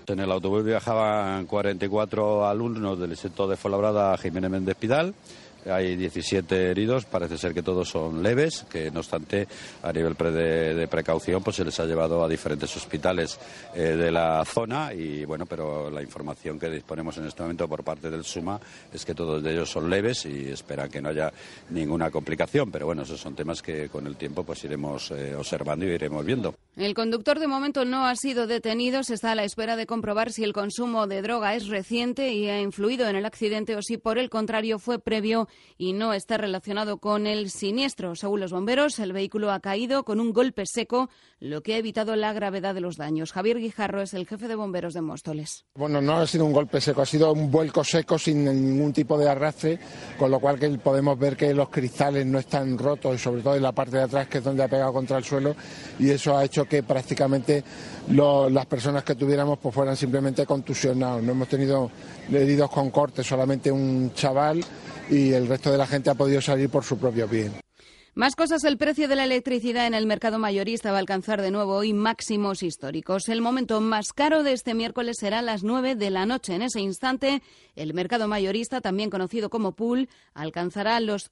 En el autobús viajaban 44 alumnos del sector de Fuenlabrada Jiménez Méndez Pidal. Hay 17 heridos, parece ser que todos son leves, que no obstante a nivel de precaución pues se les ha llevado a diferentes hospitales de la zona y bueno, pero la información que disponemos en este momento por parte del SUMA es que todos de ellos son leves y esperan que no haya ninguna complicación, pero bueno, esos son temas que con el tiempo pues iremos observando y iremos viendo. El conductor de momento no ha sido detenido, se está a la espera de comprobar si el consumo de droga es reciente y ha influido en el accidente o si por el contrario fue previo y no está relacionado con el siniestro. Según los bomberos, el vehículo ha caído con un golpe seco, lo que ha evitado la gravedad de los daños. Javier Guijarro es el jefe de bomberos de Móstoles. Bueno, no ha sido un golpe seco, ha sido un vuelco seco sin ningún tipo de arrastre, con lo cual que podemos ver que los cristales no están rotos, sobre todo en la parte de atrás, que es donde ha pegado contra el suelo, y eso ha hecho que prácticamente las personas que tuviéramos pues fueran simplemente contusionados. No hemos tenido heridos con cortes, solamente un chaval, y el resto de la gente ha podido salir por su propio pie. Más cosas, el precio de la electricidad en el mercado mayorista va a alcanzar de nuevo hoy máximos históricos. El momento más caro de este miércoles será a las 9 de la noche. En ese instante, el mercado mayorista, también conocido como pool, alcanzará los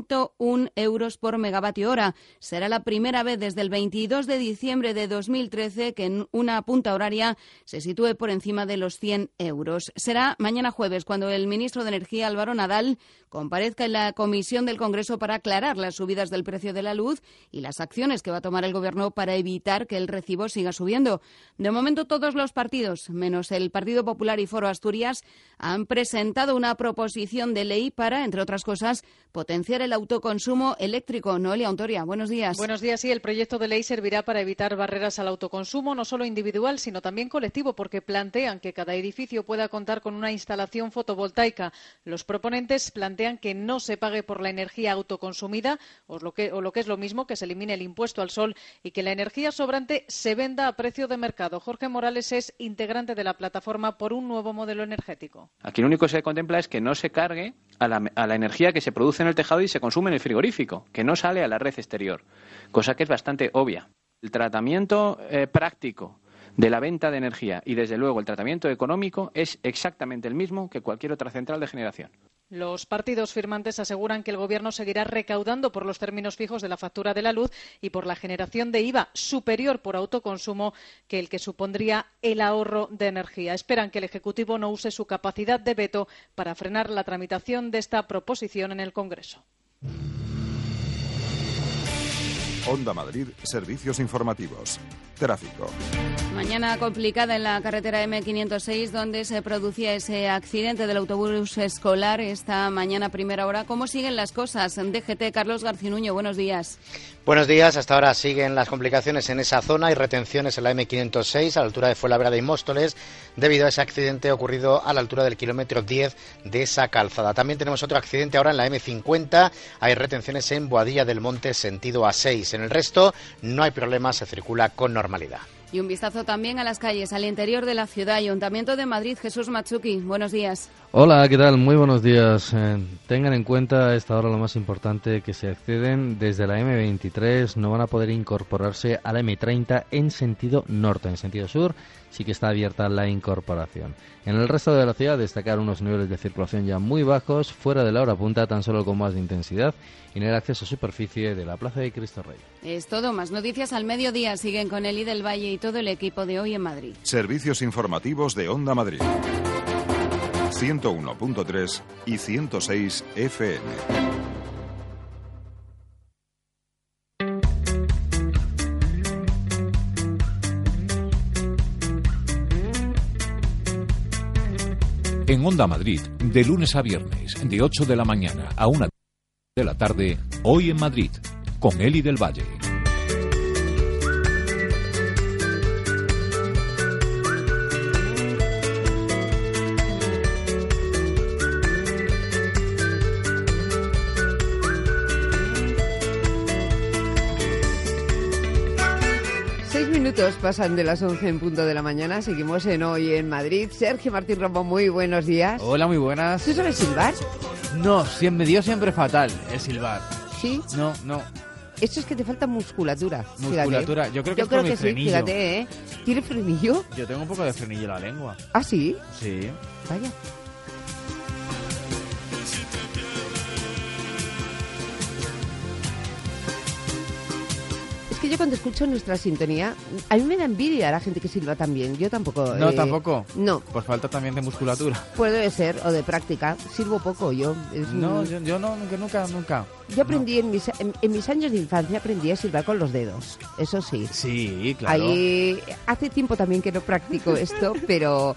101 euros por megavatio hora. Será la primera vez desde el 22 de diciembre de 2013 que en una punta horaria se sitúe por encima de los 100 euros. Será mañana jueves cuando el ministro de Energía, Álvaro Nadal, comparezca en la comisión del Congreso para aclarar las subidas del precio de la luz y las acciones que va a tomar el Gobierno para evitar que el recibo siga subiendo. De momento, todos los partidos, menos el Partido Popular y Foro Asturias, han presentado una proposición de ley para, entre otras cosas, potenciar el autoconsumo eléctrico. Noelia Ontoria, buenos días. Buenos días. Sí, el proyecto de ley servirá para evitar barreras al autoconsumo, no solo individual, sino también colectivo, porque plantean que cada edificio pueda contar con una instalación fotovoltaica. Los proponentes plantean que no se pague por la energía autoconsumida, o lo que es lo mismo, que se elimine el impuesto al sol y que la energía sobrante se venda a precio de mercado. Jorge Morales es integrante de la plataforma por un nuevo modelo energético. Aquí lo único que se contempla es que no se cargue a la energía que se produce en el tejado y se consume en el frigorífico, que no sale a la red exterior, cosa que es bastante obvia. El tratamiento práctico de la venta de energía y, desde luego, el tratamiento económico es exactamente el mismo que cualquier otra central de generación. Los partidos firmantes aseguran que el Gobierno seguirá recaudando por los términos fijos de la factura de la luz y por la generación de IVA superior por autoconsumo que el que supondría el ahorro de energía. Esperan que el Ejecutivo no use su capacidad de veto para frenar la tramitación de esta proposición en el Congreso. Onda Madrid, servicios informativos. Tráfico. Mañana complicada en la carretera M506, donde se producía ese accidente del autobús escolar esta mañana a primera hora. ¿Cómo siguen las cosas? DGT, Carlos Garcinuño, buenos días. Buenos días. Hasta ahora siguen las complicaciones en esa zona. Hay retenciones en la M506 a la altura de Fuenlabrada y Móstoles debido a ese accidente ocurrido a la altura del kilómetro 10 de esa calzada. También tenemos otro accidente ahora en la M50. Hay retenciones en Boadilla del Monte, sentido A6. En el resto no hay problemas, se circula con normalidad. Y un vistazo también a las calles, al interior de la ciudad. Ayuntamiento de Madrid, Jesús Matsuki, buenos días. Hola, ¿qué tal? Muy buenos días. Tengan en cuenta a esta hora lo más importante, que si acceden desde la M23 no van a poder incorporarse a la M30 en sentido norte. En sentido sur sí que está abierta la incorporación. En el resto de la ciudad destacar unos niveles de circulación ya muy bajos, fuera de la hora punta tan solo con más de intensidad, y en el acceso a superficie de la Plaza de Cristo Rey. Es todo, más noticias al mediodía. Siguen con Eli del Valle y todo el equipo de Hoy en Madrid. Servicios informativos de Onda Madrid. 101.3 y 106 FM. En Onda Madrid, de lunes a viernes, de 8 de la mañana a 1 de la tarde, Hoy en Madrid, con Eli del Valle. Pasan de las 11 en punto de la mañana. Seguimos en Hoy en Madrid. Sergio Martín Romo, muy buenos días. Hola, muy buenas. ¿Tú sabes silbar? No, me dio siempre fatal el silbar. ¿Sí? No. Eso es que te falta musculatura. Musculatura, Fíjate. yo creo que es por mi sí, frenillo. fíjate, ¿eh? ¿Tiene frenillo? Yo tengo un poco de frenillo en la lengua. ¿Ah, sí? Sí. Vaya. Es que yo cuando escucho nuestra sintonía, a mí me da envidia la gente que silba también. Yo tampoco. No, tampoco. No. Pues falta también de musculatura. Puede ser, o de práctica. Silbo poco yo. No, yo no, nunca. Yo aprendí en mis años de infancia, aprendí a silbar con los dedos. Eso sí. Sí, claro. Ahí, hace tiempo también que no practico esto, pero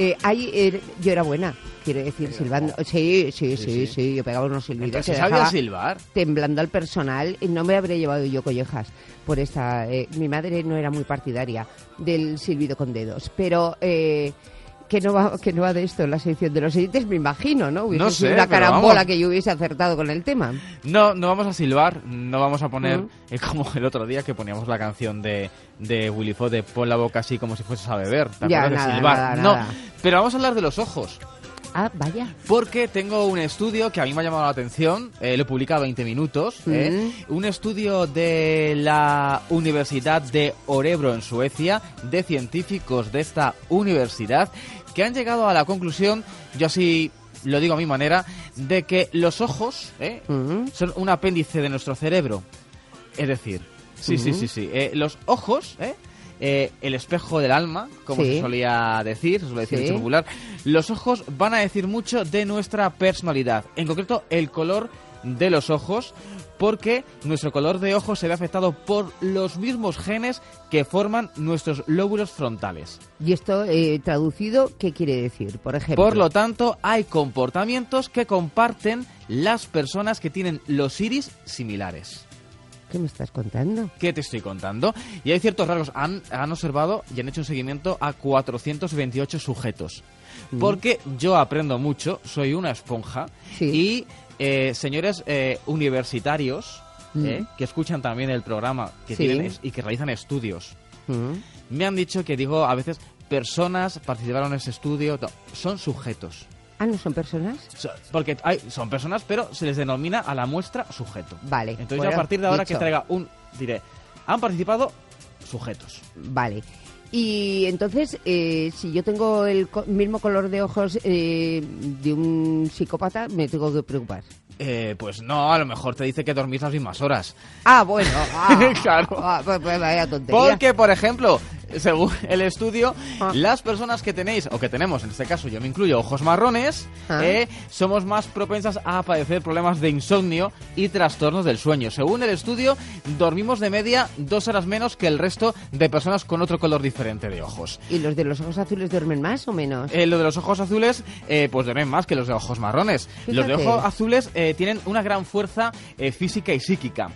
yo era buena. Quiero decir, silbando. Sí. Yo pegaba unos silbidos. Entonces, ¿sabía silbar? Temblando al personal. Y no me habría llevado yo collejas por esta. Mi madre no era muy partidaria del silbido con dedos. Pero que no va de esto en la sección de los oyentes, me imagino, ¿no? Hubiese sido una carambola que yo hubiese acertado con el tema. No vamos a silbar, no vamos a poner como el otro día que poníamos la canción de Willy Fox de pon la boca así como si fueses a beber. ¿Te acuerdas de silbar? Nada. Pero vamos a hablar de los ojos. Ah, vaya. Porque tengo un estudio que a mí me ha llamado la atención, lo publica 20 minutos, un estudio de la Universidad de Örebro en Suecia, de científicos de esta universidad, que han llegado a la conclusión, yo así lo digo a mi manera, de que los ojos son un apéndice de nuestro cerebro. Es decir, sí. Los ojos, el espejo del alma, como se solía decir, dicho popular, los ojos van a decir mucho de nuestra personalidad, en concreto el color de los ojos, porque nuestro color de ojos se ve afectado por los mismos genes que forman nuestros lóbulos frontales. Y esto, traducido, ¿qué quiere decir? Por ejemplo. Por lo tanto, hay comportamientos que comparten las personas que tienen los iris similares. ¿Qué me estás contando? ¿Qué te estoy contando? Y hay ciertos rasgos. Han observado y han hecho un seguimiento a 428 sujetos. Porque yo aprendo mucho, soy una esponja. Y señores universitarios que escuchan también el programa que tienen y que realizan estudios, me han dicho que a veces personas participaron en ese estudio, son sujetos. Ah, ¿no son personas? Porque son personas, pero se les denomina a la muestra sujeto. Vale. Entonces yo a partir de ahora que traiga diré, han participado sujetos. Vale. Y entonces, si yo tengo el mismo color de ojos de un psicópata, me tengo que preocupar. Pues no, a lo mejor te dice que dormís las mismas horas. Ah, bueno. Claro. Pues vaya tontería. Porque, por ejemplo, según el estudio, las personas que tenéis, o que tenemos, en este caso yo me incluyo, ojos marrones, somos más propensas a padecer problemas de insomnio y trastornos del sueño. Según el estudio, dormimos de media 2 horas menos que el resto de personas con otro color diferente de ojos. ¿Y los de los ojos azules duermen más o menos? Los de los ojos azules, pues duermen más que los de ojos marrones. Fíjate. Los de ojos azules tienen una gran fuerza física y psíquica.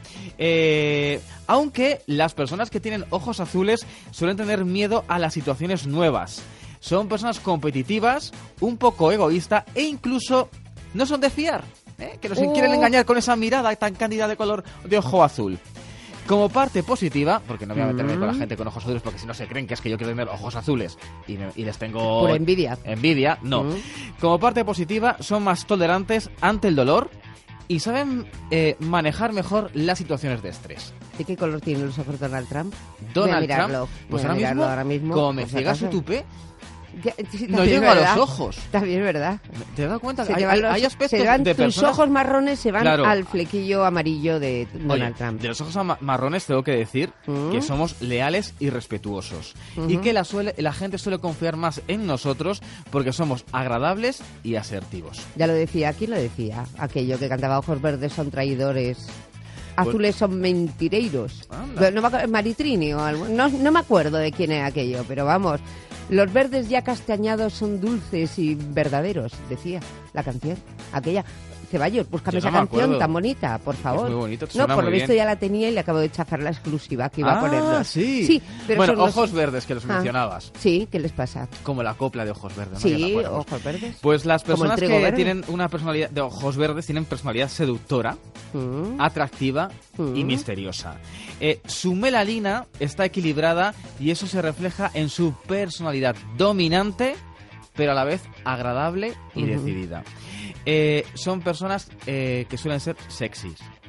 Aunque las personas que tienen ojos azules suelen tener miedo a las situaciones nuevas. Son personas competitivas, un poco egoístas e incluso no son de fiar, que nos quieren engañar con esa mirada tan cándida de color de ojo azul. Como parte positiva, porque no voy a meterme con la gente con ojos azules porque si no se creen que es que yo quiero tener ojos azules y les tengo... Por envidia. Envidia, no. Como parte positiva, son más tolerantes ante el dolor y saben manejar mejor las situaciones de estrés. ¿De qué color tienen los ojos Donald Trump? Donald Trump, pues ahora mismo, como me ciega su tupé, no llego a los ojos. También es verdad. ¿Te has dado cuenta? Hay aspectos de personas... Tus ojos marrones se van al flequillo amarillo de Donald Trump. De los ojos marrones tengo que decir que somos leales y respetuosos. Y que la gente suele confiar más en nosotros porque somos agradables y asertivos. Ya lo decía, ¿quién lo decía? Aquello que cantaba ojos verdes son traidores... Azules son mentireiros. Maritrini o algo. No me acuerdo de quién era aquello, pero vamos. Los verdes ya castañados son dulces y verdaderos, decía la canción. Aquella. Ceballos, búscame esa canción tan bonita, por favor. Es muy bonito, no, por lo visto ya la tenía y le acabo de chafar la exclusiva que iba a ponerlo. Sí, pero bueno, ojos verdes, que los mencionabas. Sí, ¿qué les pasa? Como la copla de ojos verdes, ¿no? Sí, ojos verdes. Pues las personas que tienen una personalidad de ojos verdes tienen personalidad seductora, atractiva y misteriosa. Su melanina está equilibrada y eso se refleja en su personalidad dominante, pero a la vez agradable y decidida. Son personas que suelen ser sexys.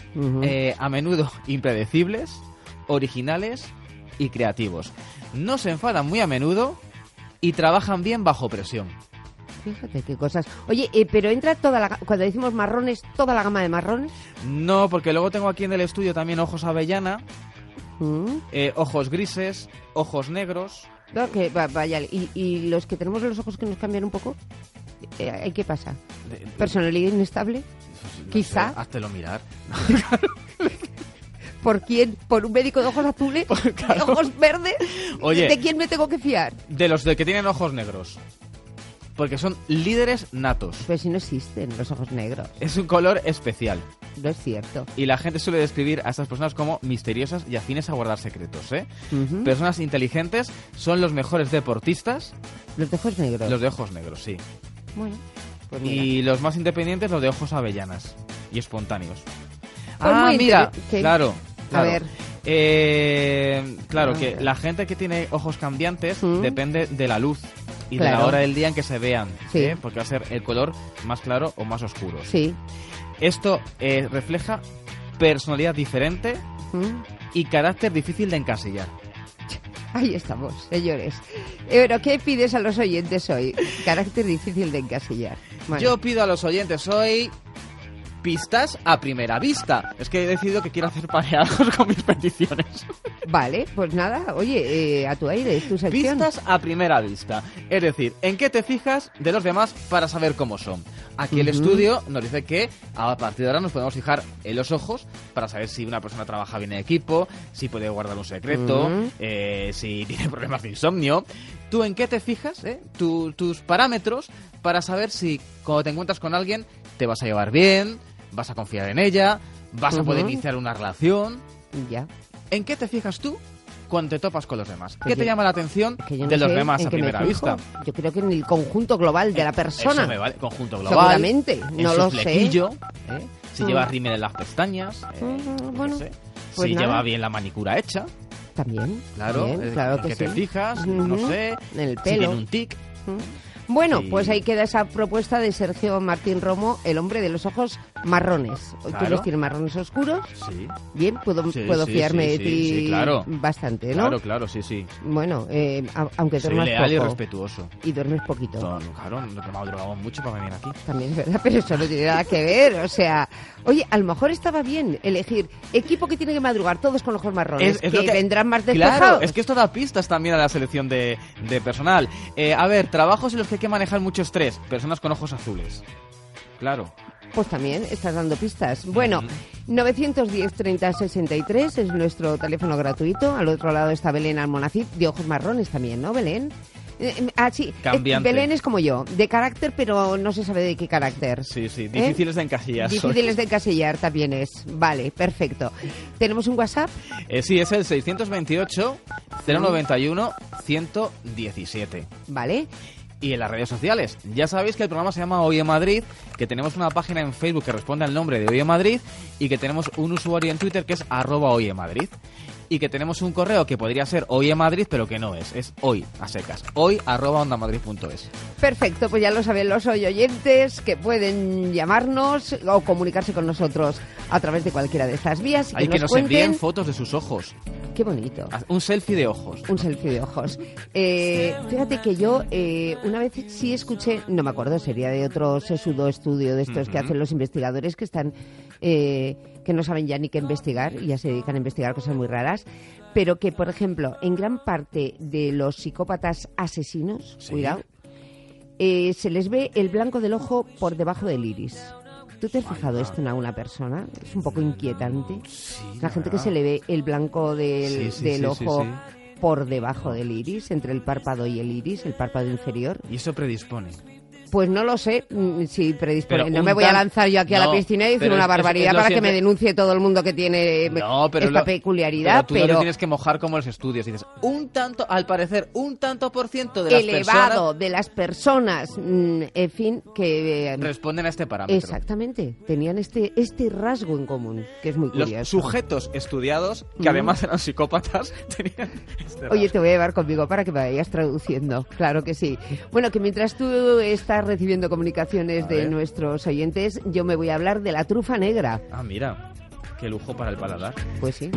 a menudo impredecibles, originales y creativos. No se enfadan muy a menudo y trabajan bien bajo presión. Fíjate qué cosas. Oye, pero entra cuando decimos marrones, toda la gama de marrones. No, porque luego tengo aquí en el estudio también ojos avellana, ojos grises, ojos negros. No, que vaya, ¿y los que tenemos los ojos que nos cambian un poco? ¿Qué pasa? ¿Personalidad inestable? No Quizá. sé, háztelo mirar. ¿Por quién? ¿Por un médico de ojos azules? ¿De ojos verdes? Oye, ¿de quién me tengo que fiar? De los que tienen ojos negros. Porque son líderes natos. Pero si no existen los ojos negros. Es un color especial. No es cierto. Y la gente suele describir a estas personas como misteriosas y afines a guardar secretos, ¿eh? Personas inteligentes son los mejores deportistas. ¿Los de ojos negros? Los de ojos negros, sí. Bueno, pues mira. Y los más independientes, los de ojos avellanas y espontáneos. Pues mira, claro. A ver. Claro, que la gente que tiene ojos cambiantes depende de la luz y de la hora del día en que se vean, sí. Porque va a ser el color más claro o más oscuro. Sí. Esto refleja personalidad diferente y carácter difícil de encasillar. Ahí estamos, señores. Pero, ¿qué pides a los oyentes hoy? Carácter difícil de encasillar. Bueno. Yo pido a los oyentes hoy pistas a primera vista. Es que he decidido que quiero hacer pareados con mis peticiones. Vale, pues nada, oye, a tu aire, es tu sección. Pistas a primera vista. Es decir, ¿en qué te fijas de los demás para saber cómo son? Aquí el estudio nos dice que a partir de ahora nos podemos fijar en los ojos para saber si una persona trabaja bien en equipo, si puede guardar un secreto, si tiene problemas de insomnio. ¿Tú en qué te fijas? Tus parámetros para saber si cuando te encuentras con alguien te vas a llevar bien, vas a confiar en ella, vas a poder iniciar una relación. Ya. ¿En qué te fijas tú cuando te topas con los demás? ¿Qué te llama la atención de los demás a primera vista? Yo creo que en el conjunto global de la persona. Eso me vale, conjunto global. Seguramente, no lo flequillo, sé. Si lleva rímel en las pestañas, bueno, no sé. pues si nada. lleva bien la manicura hecha. También. Claro, bien, claro que te sí. fijas, no sé. En el Si pelo. tiene un tic. Bueno, Sí. pues ahí queda esa propuesta de Sergio Martín Romo, el hombre de los ojos marrones. ¿Tú Claro. los tienes marrones oscuros? Sí. Bien, puedo Sí, fiarme de ti sí, claro. bastante, ¿no? Claro, sí. Bueno, aunque Soy duermas leal y poco. respetuoso. Y duermes poquito. Claro, nos madrugamos mucho para venir aquí. También es verdad, pero eso no tiene nada que ver. O sea, oye, a lo mejor estaba bien elegir equipo que tiene que madrugar todos con ojos marrones, Es que lo vendrán más despejados. Claro, es que esto da pistas también a la selección de personal. A ver, trabajos en los que hay que manejar mucho estrés. Personas con ojos azules. Claro. Pues también estás dando pistas. Bueno, 910 30 63 es nuestro teléfono gratuito. Al otro lado está Belén Almonacid, de ojos marrones también, ¿no, Belén? Sí, Cambiante. Belén es como yo, de carácter, pero no se sabe de qué carácter. Sí, difíciles de encasillar. Difíciles de encasillar también es. Vale, perfecto. ¿Tenemos un WhatsApp? Sí, es el 628 091 117. Vale. Y en las redes sociales. Ya sabéis que el programa se llama Hoy en Madrid, que tenemos una página en Facebook que responde al nombre de Hoy en Madrid y que tenemos un usuario en Twitter que es @hoyemadrid. Y que tenemos un correo que podría ser Hoy en Madrid, pero que no es hoy, a secas. hoy@ondamadrid.es. Perfecto, pues ya lo saben los oyentes que pueden llamarnos o comunicarse con nosotros a través de cualquiera de estas vías. Hay que nos cuenten. envíen fotos de sus ojos. Qué bonito. Un selfie de ojos. Un selfie de ojos. Fíjate que yo una vez sí escuché, no me acuerdo, sería de otro sesudo estudio de estos que hacen los investigadores que están, que no saben ya ni qué investigar y ya se dedican a investigar cosas muy raras, pero que, por ejemplo, en gran parte de los psicópatas asesinos, cuidado, se les ve el blanco del ojo por debajo del iris. ¿Tú te has fijado esto en alguna persona? Es un poco inquietante. La gente que se le ve el blanco del ojo por debajo del iris, entre el párpado y el iris, el párpado inferior. Y eso predispone. Pues no lo sé si predispone. Pero no me voy a lanzar yo aquí a la piscina y decir pero una es barbaridad lo para que siempre- me denuncie todo el mundo que tiene esta peculiaridad. Pero tú no te tienes que mojar como los estudios. Dices, al parecer, un tanto por ciento de las elevado personas de las personas, en fin, que responden a este parámetro. exactamente, tenían este rasgo en común, que es muy curioso. Los sujetos estudiados, que además eran psicópatas, tenían este Oye, rasgo. te voy a llevar conmigo para que me vayas traduciendo, claro que sí. Bueno, que mientras tú estás recibiendo comunicaciones de nuestros oyentes, yo me voy a hablar de la trufa negra. Ah, mira. Qué lujo para el paladar. Pues sí.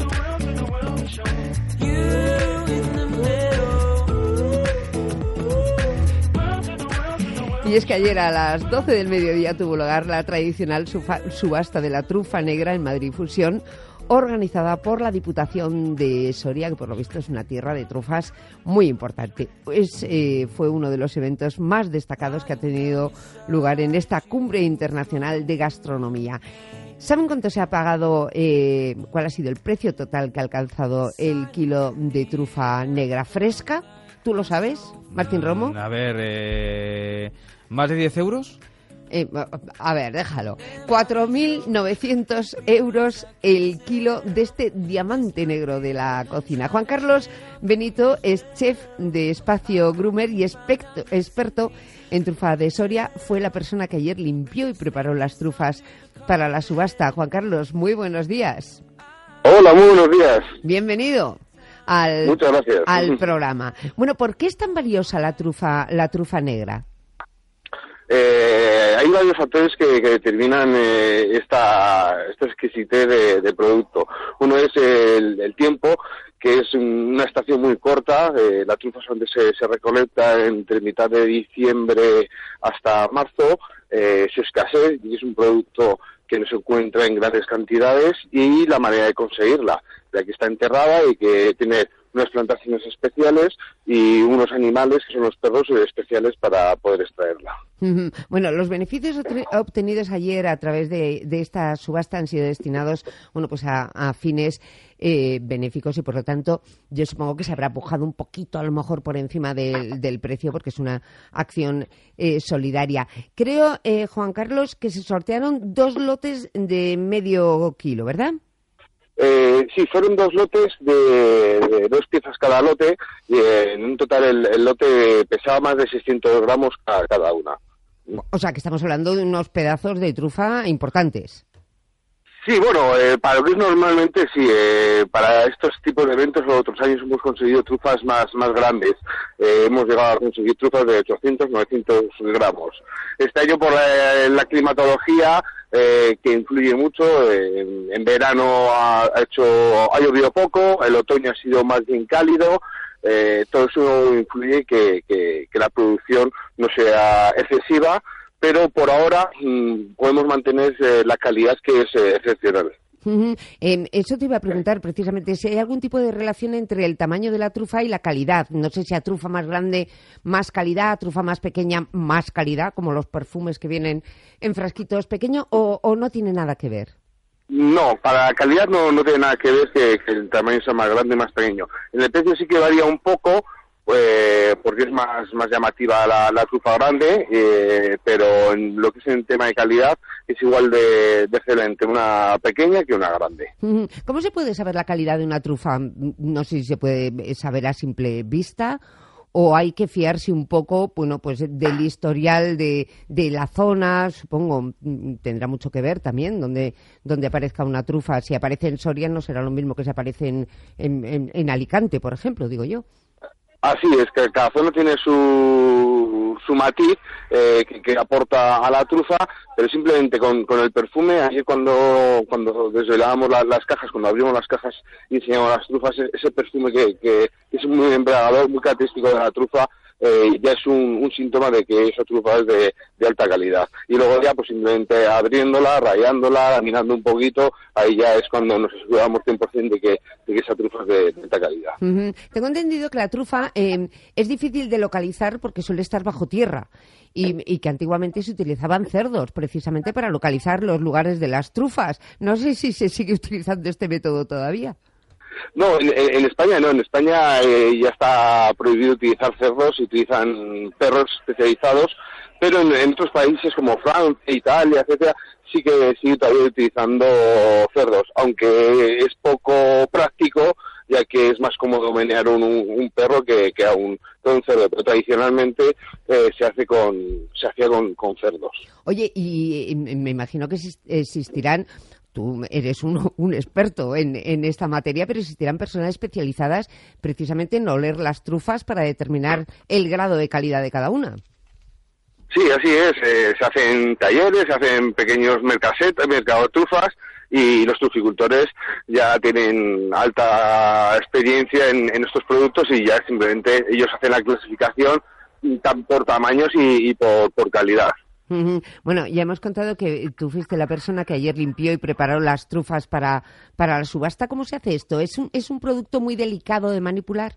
Y es que ayer a las 12 del mediodía tuvo lugar la tradicional subasta de la trufa negra en Madrid Fusión, organizada por la Diputación de Soria, que por lo visto es una tierra de trufas muy importante. Fue uno de los eventos más destacados que ha tenido lugar en esta cumbre internacional de gastronomía. ¿Saben cuánto se ha pagado, cuál ha sido el precio total que ha alcanzado el kilo de trufa negra fresca? ¿Tú lo sabes, Martín Romo? A ver, ¿más de 10 euros? A ver, déjalo. 4.900 euros el kilo de este diamante negro de la cocina. Juan Carlos Benito es chef de Espacio Grumer y experto en trufa de Soria. Fue la persona que ayer limpió y preparó las trufas para la subasta. Juan Carlos, muy buenos días. Hola, muy buenos días. Bienvenido Muchas gracias. al programa. Bueno, ¿por qué es tan valiosa la trufa negra? Hay varios factores que determinan esta exquisitez de producto. Uno es el tiempo, que es una estación muy corta. La trufa se recolecta entre mitad de diciembre hasta marzo. Su escasez, y es un producto que no se encuentra en grandes cantidades, y la manera de conseguirla, ya que está enterrada y que tiene unas plantaciones especiales y unos animales, que son los perros, especiales para poder extraerla. Bueno, los beneficios obtenidos ayer a través de esta subasta han sido destinados, bueno, pues a fines benéficos, y por lo tanto yo supongo que se habrá pujado un poquito a lo mejor por encima del precio, porque es una acción solidaria. Creo, Juan Carlos, que se sortearon 2 lotes de medio kilo, ¿verdad? Sí, fueron 2 lotes de 2 piezas cada lote, y en un total el lote pesaba más de 600 gramos cada una. O sea, que estamos hablando de unos pedazos de trufa importantes. Sí, bueno, para lo que es normalmente, sí, para estos tipos de eventos otros años hemos conseguido trufas más grandes. Hemos llegado a conseguir trufas de 800, 900 gramos. Este año, por la climatología, que influye mucho, en verano ha llovido poco, el otoño ha sido más bien cálido. Todo eso influye que la producción no sea excesiva, pero por ahora podemos mantener la calidad, que es excepcional. Eso te iba a preguntar precisamente, si hay algún tipo de relación entre el tamaño de la trufa y la calidad. No sé si a trufa más grande más calidad, a trufa más pequeña más calidad, como los perfumes que vienen en frasquitos pequeños, o no tiene nada que ver. No, para la calidad no tiene nada que ver que el tamaño sea más grande o más pequeño. En el precio sí que varía un poco, porque es más llamativa la trufa grande, pero en lo que es el tema de calidad es igual de excelente una pequeña que una grande. ¿Cómo se puede saber la calidad de una trufa? No sé si se puede saber a simple vista, o hay que fiarse un poco, bueno, pues del historial de la zona. Supongo tendrá mucho que ver también donde aparezca una trufa. Si aparece en Soria no será lo mismo que si aparece en Alicante, por ejemplo, digo yo. Así es, que cada zona tiene su matiz que aporta a la trufa, pero simplemente con el perfume. Ayer cuando desvelábamos las cajas, cuando abrimos las cajas y enseñamos las trufas, ese perfume que es muy embriagador, muy característico de la trufa, ya es un síntoma de que esa trufa es de alta calidad. Y luego ya pues simplemente abriéndola, rayándola, laminando un poquito, ahí ya es cuando nos aseguramos 100% de que esa trufa es de alta calidad. Tengo entendido que la trufa es difícil de localizar porque suele estar bajo tierra, y que antiguamente se utilizaban cerdos precisamente para localizar los lugares de las trufas. No sé si se sigue utilizando este método todavía. No, en España no. En España ya está prohibido utilizar cerdos, se utilizan perros especializados, pero en otros países como Francia, Italia, etcétera, sí que sigue todavía utilizando cerdos, aunque es poco práctico, ya que es más cómodo menear un perro que a un cerdo, pero tradicionalmente se hacía con cerdos. Oye, y me imagino que existirán, tú eres un experto en esta materia, pero existirán personas especializadas precisamente en oler las trufas para determinar el grado de calidad de cada una. Sí, así es. Se hacen talleres, se hacen pequeños mercadotrufas, y los truficultores ya tienen alta experiencia en estos productos y ya simplemente ellos hacen la clasificación por tamaños y por calidad. Bueno, ya hemos contado que tú fuiste la persona que ayer limpió y preparó las trufas para la subasta. ¿Cómo se hace esto? ¿Es un producto muy delicado de manipular?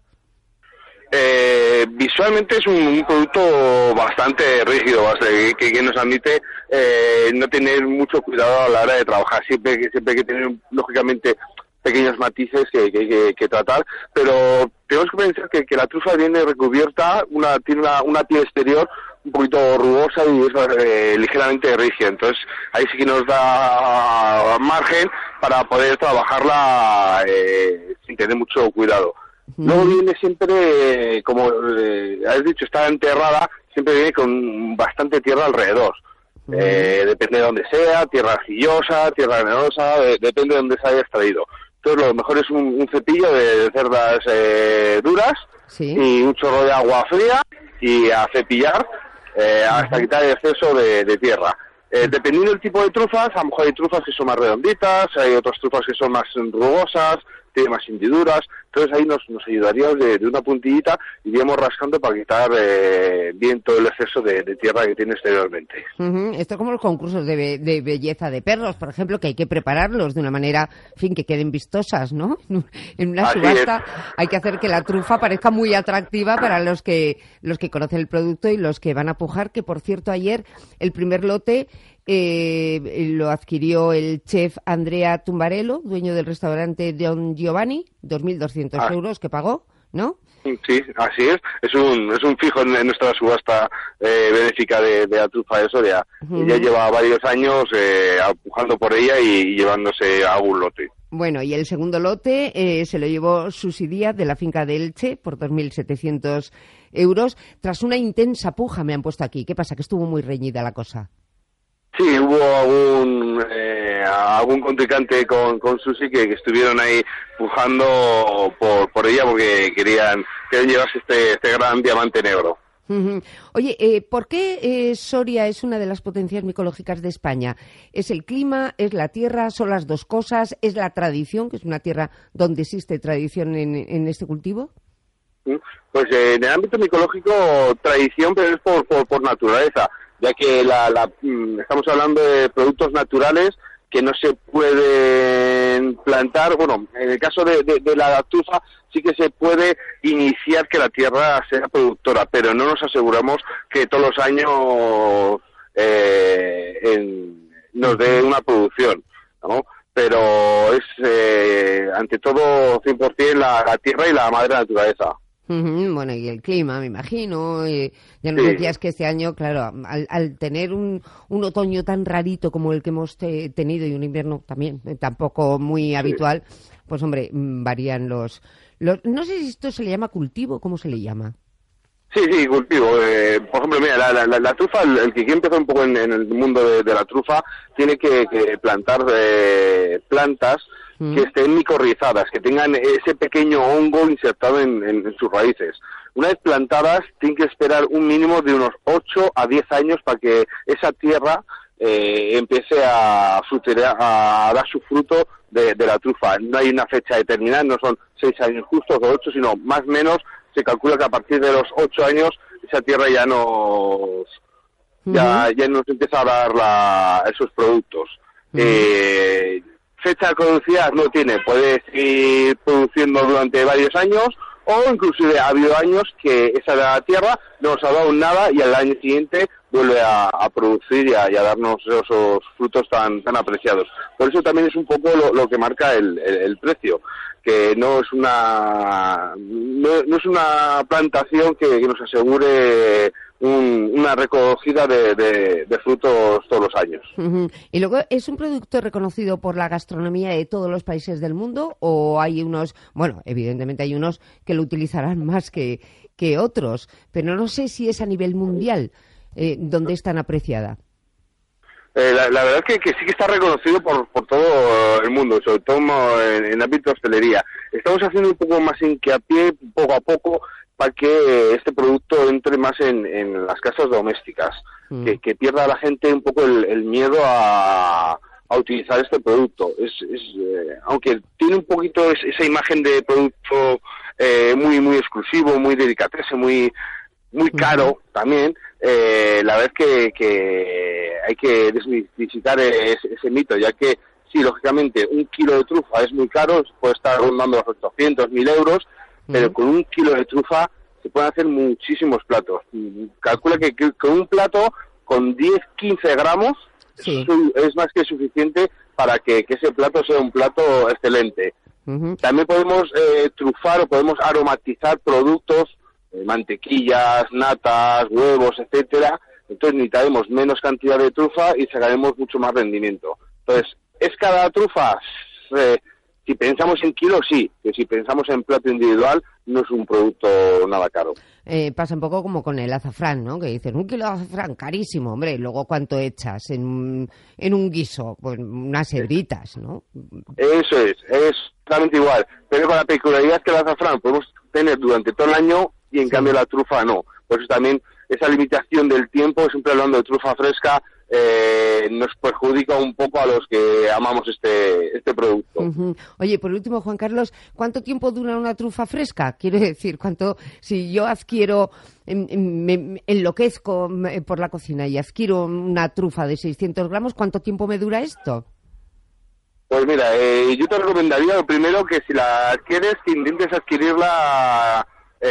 Visualmente es un producto bastante rígido, que nos admite no tener mucho cuidado a la hora de trabajar. Siempre hay que tener, lógicamente, pequeños matices que tratar, pero tenemos que pensar que la trufa viene recubierta, tiene una piel exterior un poquito rugosa y es ligeramente rígida, entonces ahí sí que nos da margen para poder trabajarla sin tener mucho cuidado. Luego viene siempre, como has dicho, está enterrada, siempre viene con bastante tierra alrededor. Depende de dónde sea, tierra arcillosa, tierra arenosa, depende de dónde se haya extraído. Entonces lo mejor es un cepillo de cerdas duras, ¿sí?, y un chorro de agua fría y a cepillar hasta quitar el exceso de tierra. Dependiendo del tipo de trufas, a lo mejor hay trufas que son más redonditas, hay otras trufas que son más rugosas, tienen más hendiduras, entonces ahí nos ayudaríamos de una puntillita, iríamos rascando para quitar bien todo el exceso de tierra que tiene exteriormente. Esto es como los concursos de belleza de perros, por ejemplo, que hay que prepararlos de una manera, en fin, que queden vistosas, ¿no? En una subasta hay que hacer que la trufa parezca muy atractiva para los que conocen el producto y los que van a pujar, que por cierto ayer el primer lote lo adquirió el chef Andrea Tumbarello, dueño del restaurante Don Giovanni, 2.200 euros que pagó, ¿no? Sí, así es. Es un fijo en nuestra subasta benéfica de la trufa de Soria. Ya lleva varios años pujando por ella y llevándose a algún lote. Bueno, y el segundo lote se lo llevó Susi Díaz de la finca de Elche por 2.700 euros. Tras una intensa puja, me han puesto aquí. ¿Qué pasa? Que estuvo muy reñida la cosa. Sí, hubo algún contrincante con Susi que estuvieron ahí pujando por ella porque querían llevarse este gran diamante negro. Oye, ¿por qué Soria es una de las potencias micológicas de España? ¿Es el clima, es la tierra, son las dos cosas, es la tradición, que es una tierra donde existe tradición en este cultivo? Pues en el ámbito micológico, tradición, pero es por naturaleza, ya que estamos hablando de productos naturales que no se pueden plantar. Bueno, en el caso de la trufa sí que se puede iniciar que la tierra sea productora, pero no nos aseguramos que todos los años nos dé una producción, ¿no? Pero es ante todo 100% la tierra y la madre naturaleza. Bueno, y el clima, me imagino. Ya nos decías que este año, claro, al tener un otoño tan rarito como el que hemos tenido y un invierno también tampoco muy habitual, pues hombre, varían los... No sé si esto se le llama cultivo, ¿cómo se le llama? Sí, cultivo. Por ejemplo, mira, la trufa, el que quiere empezar un poco en el mundo de la trufa, tiene que plantar plantas que estén micorrizadas, que tengan ese pequeño hongo insertado en sus raíces. Una vez plantadas, tienen que esperar un mínimo de unos 8 a 10 años para que esa tierra empiece a dar su fruto de la trufa. No hay una fecha determinada, no son 6 años justos o 8, sino más o menos se calcula que a partir de los 8 años esa tierra ya nos empieza a dar esos productos. Fecha de caducidad no tiene, puede seguir produciendo durante varios años, o inclusive ha habido años que esa tierra no nos ha dado nada y al año siguiente vuelve a producir y a darnos esos frutos tan apreciados. Por eso también es un poco lo que marca el precio, que no es una plantación que nos asegure una recogida de frutos todos los años. Y luego, ¿es un producto reconocido por la gastronomía de todos los países del mundo o hay unos, bueno, evidentemente hay unos que lo utilizarán más que otros, pero no sé si es a nivel mundial donde es tan apreciada? La verdad es que sí que está reconocido por todo el mundo, sobre todo en ámbito de hostelería. Estamos haciendo un poco más hincapié poco a poco para que este producto entre más en las casas domésticas, que pierda la gente un poco el miedo a a utilizar este producto. Aunque tiene un poquito esa imagen de producto muy exclusivo, muy delicatessen, muy caro también, la verdad es que hay que desmitificar ese mito, ya que sí, lógicamente, 1 kilo de trufa es muy caro, puede estar rondando los 800, 1000 euros, pero con 1 kilo de trufa se pueden hacer muchísimos platos. Calcula que con un plato con 10, 15 gramos es más que suficiente para que ese plato sea un plato excelente. También podemos trufar o podemos aromatizar productos, mantequillas, natas, huevos, etcétera. Entonces necesitaremos menos cantidad de trufa y sacaremos mucho más rendimiento. Entonces, ¿es cada trufa? Si pensamos en kilos, sí, que si pensamos en plato individual, no es un producto nada caro. Pasa un poco como con el azafrán, ¿no? Que dicen, 1 kilo de azafrán, carísimo, hombre, y luego ¿cuánto echas en un guiso? Pues unas hebritas, ¿no? Eso es totalmente igual, pero con la peculiaridad que el azafrán podemos tener durante todo el año y en cambio la trufa no. Por eso también esa limitación del tiempo, siempre hablando de trufa fresca, nos perjudica un poco a los que amamos este producto. Oye, por último, Juan Carlos, ¿cuánto tiempo dura una trufa fresca? Quiero decir, si yo adquiero, me enloquezco por la cocina y adquiero una trufa de 600 gramos, ¿cuánto tiempo me dura esto? Pues mira, yo te recomendaría lo primero que si la adquieres, que intentes adquirirla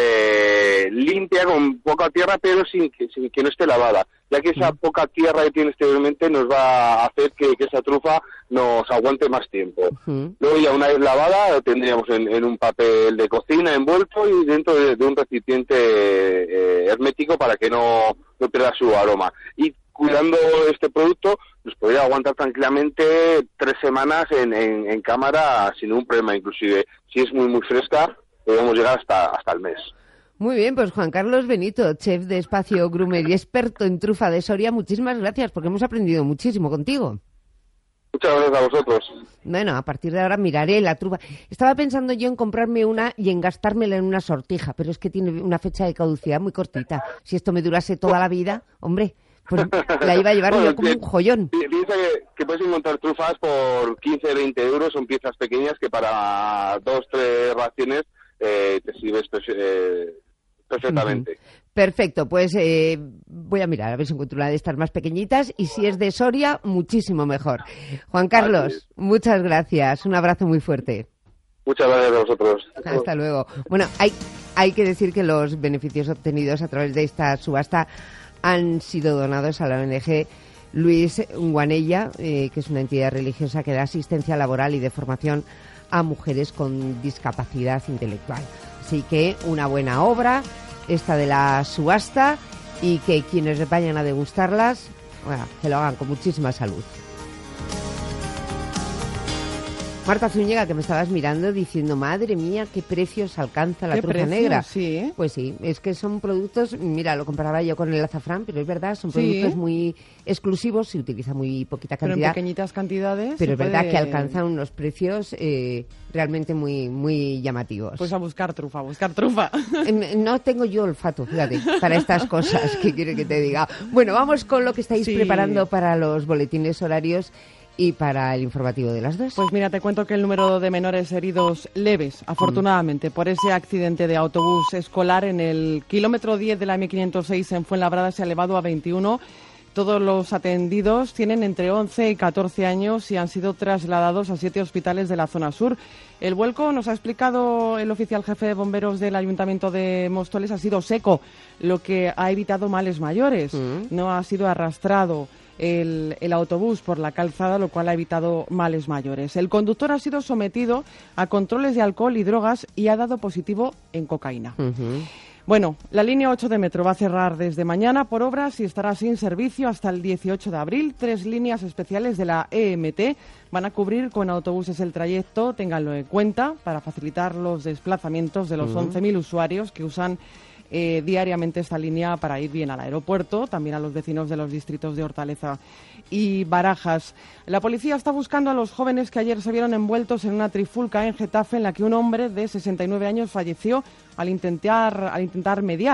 limpia, con poca tierra, pero sin que no esté lavada, ya que esa poca tierra que tiene exteriormente nos va a hacer que esa trufa nos aguante más tiempo. Luego ya una vez lavada lo tendríamos en un papel de cocina envuelto y dentro de un recipiente hermético para que no pierda su aroma. Y cuidando este producto nos podría aguantar tranquilamente 3 semanas en cámara sin ningún problema. Inclusive si es muy fresca podemos llegar hasta el mes. Muy bien, pues Juan Carlos Benito, chef de Espacio Grumer y experto en trufa de Soria, muchísimas gracias porque hemos aprendido muchísimo contigo. Muchas gracias a vosotros. Bueno, a partir de ahora miraré la trufa. Estaba pensando yo en comprarme una y en gastármela en una sortija, pero es que tiene una fecha de caducidad muy cortita. Si esto me durase toda la vida, hombre, pues la iba a llevar yo como un joyón. Piensa que puedes encontrar trufas por 15, 20 euros, son piezas pequeñas que para 2, 3 raciones te sirves perfectamente. Perfecto, pues voy a mirar a ver si encuentro una de estas más pequeñitas y si es de Soria, muchísimo mejor. Juan Carlos, muchas gracias, un abrazo muy fuerte. Muchas gracias a vosotros. Hasta luego. Bueno, hay que decir que los beneficios obtenidos a través de esta subasta han sido donados a la ONG Luis Guanella, que es una entidad religiosa que da asistencia laboral y de formación a mujeres con discapacidad intelectual. Así que una buena obra esta de la subasta y que quienes vayan a degustarlas, bueno, que lo hagan con muchísima salud. Marta Zúñiga, que me estabas mirando diciendo, madre mía, qué precios alcanza la trufa negra. Sí, ¿eh? Pues sí, es que son productos, mira, lo comparaba yo con el azafrán, pero es verdad, son productos muy exclusivos, se utiliza muy poquita cantidad. Pero en pequeñitas cantidades. Pero es verdad que alcanzan unos precios realmente muy llamativos. Pues a buscar trufa, a buscar trufa. No tengo yo olfato, fíjate, para estas cosas, ¿qué quiere que te diga? Bueno, vamos con lo que estáis preparando para los boletines horarios y para el informativo de las 2. Pues mira, te cuento que el número de menores heridos leves, afortunadamente, por ese accidente de autobús escolar en el kilómetro 10 de la M506 en Fuenlabrada se ha elevado a 21. Todos los atendidos tienen entre 11 y 14 años y han sido trasladados a 7 hospitales de la zona sur. El vuelco, nos ha explicado el oficial jefe de bomberos del Ayuntamiento de Móstoles, ha sido seco, lo que ha evitado males mayores. No ha sido arrastrado el autobús por la calzada, lo cual ha evitado males mayores. El conductor ha sido sometido a controles de alcohol y drogas y ha dado positivo en cocaína. Bueno, la línea 8 de metro va a cerrar desde mañana por obras y estará sin servicio hasta el 18 de abril. 3 líneas especiales de la EMT van a cubrir con autobuses el trayecto, ténganlo en cuenta, para facilitar los desplazamientos de los 11.000 usuarios que usan diariamente esta línea para ir bien al aeropuerto, también a los vecinos de los distritos de Hortaleza y Barajas. La policía está buscando a los jóvenes que ayer se vieron envueltos en una trifulca en Getafe en la que un hombre de 69 años falleció al intentar mediar.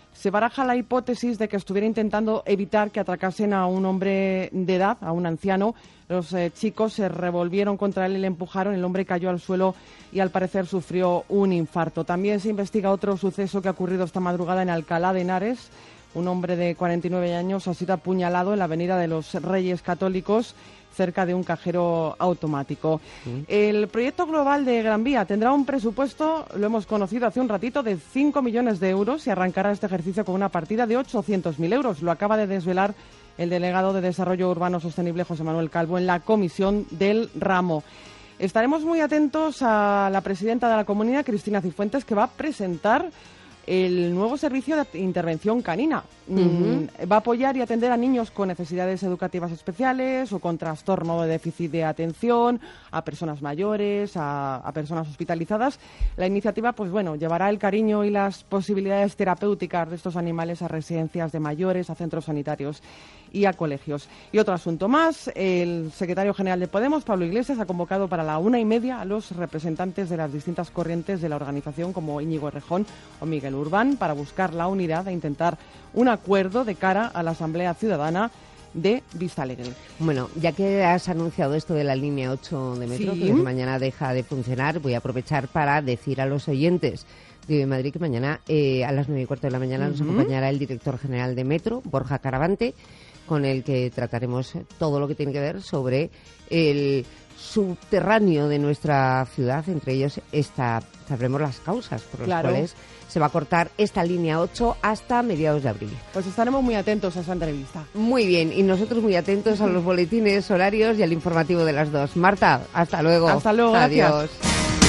Se baraja la hipótesis de que estuviera intentando evitar que atracasen a un hombre de edad, a un anciano. Los chicos se revolvieron contra él y le empujaron. El hombre cayó al suelo y al parecer sufrió un infarto. También se investiga otro suceso que ha ocurrido esta madrugada en Alcalá de Henares. Un hombre de 49 años ha sido apuñalado en la Avenida de los Reyes Católicos, cerca de un cajero automático. El proyecto global de Gran Vía tendrá un presupuesto, lo hemos conocido hace un ratito, de 5 millones de euros y arrancará este ejercicio con una partida de 800.000 euros. Lo acaba de desvelar el delegado de Desarrollo Urbano Sostenible, José Manuel Calvo, en la comisión del ramo. Estaremos muy atentos a la presidenta de la comunidad, Cristina Cifuentes, que va a presentar el nuevo servicio de intervención canina. Va a apoyar y atender a niños con necesidades educativas especiales o con trastorno de déficit de atención, a personas mayores, a personas hospitalizadas. La iniciativa, pues bueno, llevará el cariño y las posibilidades terapéuticas de estos animales a residencias de mayores, a centros sanitarios y a colegios. Y otro asunto más, el secretario general de Podemos, Pablo Iglesias, ha convocado para la 1:30 a los representantes de las distintas corrientes de la organización, como Íñigo Errejón o Miguel Urbán, para buscar la unidad e intentar un acuerdo de cara a la Asamblea Ciudadana de Vistalegre. Bueno, ya que has anunciado esto de la línea 8 de metro, Sí. que mañana deja de funcionar, voy a aprovechar para decir a los oyentes de Madrid que mañana a las 9:15 de la mañana nos acompañará el director general de Metro, Borja Caravante, con el que trataremos todo lo que tiene que ver sobre el subterráneo de nuestra ciudad. Entre ellos sabremos las causas por las cuales se va a cortar esta línea 8 hasta mediados de abril. Pues estaremos muy atentos a esa entrevista. Muy bien, y nosotros muy atentos a los boletines horarios y al informativo de las 2. Marta, hasta luego. Hasta luego, adiós. gracias.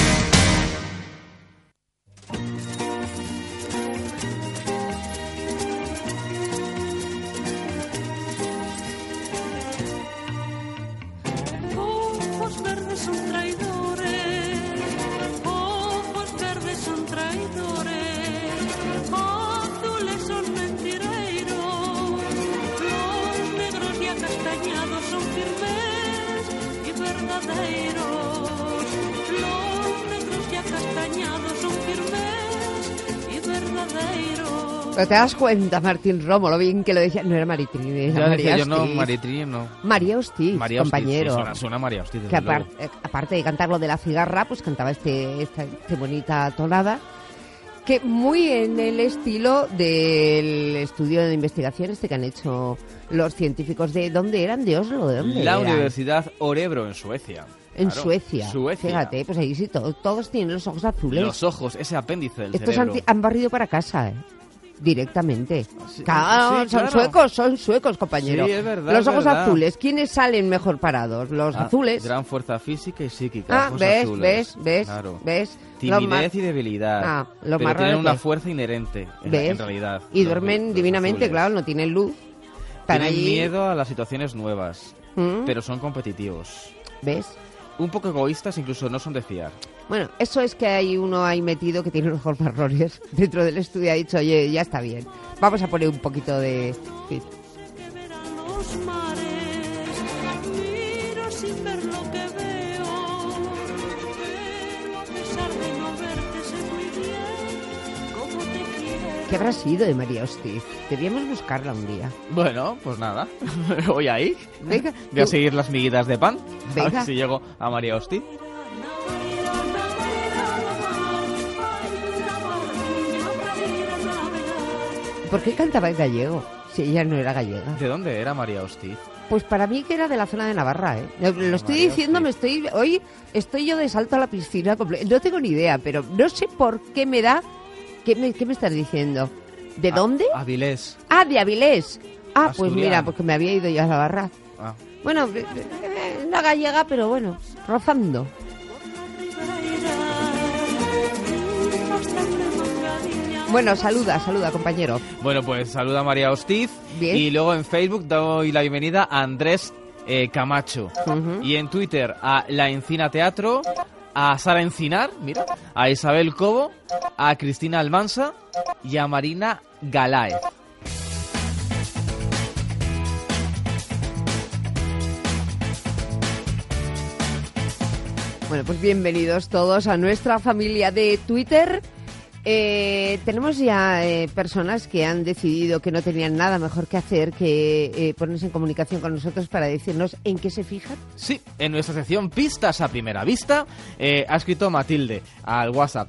Ojos verdes son traidores, ojos verdes son traidores, azules son mentireiros, los negros y acastañados son firmes y verdaderos, los negros y acastañados son firmes y verdaderos. Pero te das cuenta, Martín Romo, lo bien que lo decía. No era Maritrini, era María yo no, Hostiz. Maritrini no. María Hostiz, compañero. Sí, suena María Hostiz, que desde luego. aparte de cantar lo de la cigarra, pues cantaba esta bonita tonada, que muy en el estilo del estudio de investigación que han hecho los científicos de... ¿Dónde eran? ¿De Oslo? ¿De dónde La eran? Universidad Örebro, en Suecia. En Claro, Suecia. Suecia. Fíjate, pues ahí sí, todos tienen los ojos azules. Los ojos, ese apéndice del Estos cerebro. han barrido para casa, directamente. Sí, Claro, sí, son claro. suecos, compañero. Sí, es verdad, Los es ojos verdad. azules, ¿quiénes salen mejor parados? Los azules. Gran fuerza física y psíquica. ojos ¿Ves? azules. ¿Ves? Claro. ¿Ves? Los Timidez y debilidad. los pero tienen marrones una que- fuerza inherente, ¿Ves? en realidad. Y los- duermen los divinamente, azules. claro, no tienen luz. Están Tienen allí. miedo a las situaciones nuevas, ¿Mm? pero son competitivos. ¿Ves? Un poco egoístas, incluso no son de fiar. Bueno, eso es que hay uno ahí metido que tiene los ojos marrones dentro del estudio. Ha dicho, oye, ya está bien. Vamos a poner un poquito de... Sí. Los mares, miro sin ver lo que veo, pero a pesar de no verte sé muy bien cómo te quiero. ¿Qué habrá sido de María Hostiz? Debíamos buscarla un día. Bueno, pues nada. Voy ahí. Venga. Voy a tú- seguir las miguitas de pan. A Venga. ver si llego a María Hostiz. ¿Por qué cantaba en gallego? Si ella no era gallega. ¿De dónde era María Hostiz? Pues para mí que era de la zona de Navarra, ¿eh? Lo estoy María diciendo, hoy estoy yo de salto a la piscina. No tengo ni idea, pero no sé por qué me da... ¿Qué me estás diciendo? ¿De dónde? Avilés. Ah, de Avilés. Ah, pues Asturiano. mira, porque me había ido yo a Navarra. Ah. Bueno, una gallega, pero bueno, rozando. Bueno, saluda, compañero. Bueno, pues saluda a María Hostiz. Bien. Y luego en Facebook doy la bienvenida a Andrés Camacho. Y en Twitter a La Encina Teatro, a Sara Encinar, mira, a Isabel Cobo, a Cristina Almansa y a Marina Galáez. Bueno, pues bienvenidos todos a nuestra familia de Twitter. Tenemos ya personas que han decidido que no tenían nada mejor que hacer que ponerse en comunicación con nosotros para decirnos en qué se fijan. Sí, en nuestra sección Pistas a Primera Vista ha escrito Matilde al WhatsApp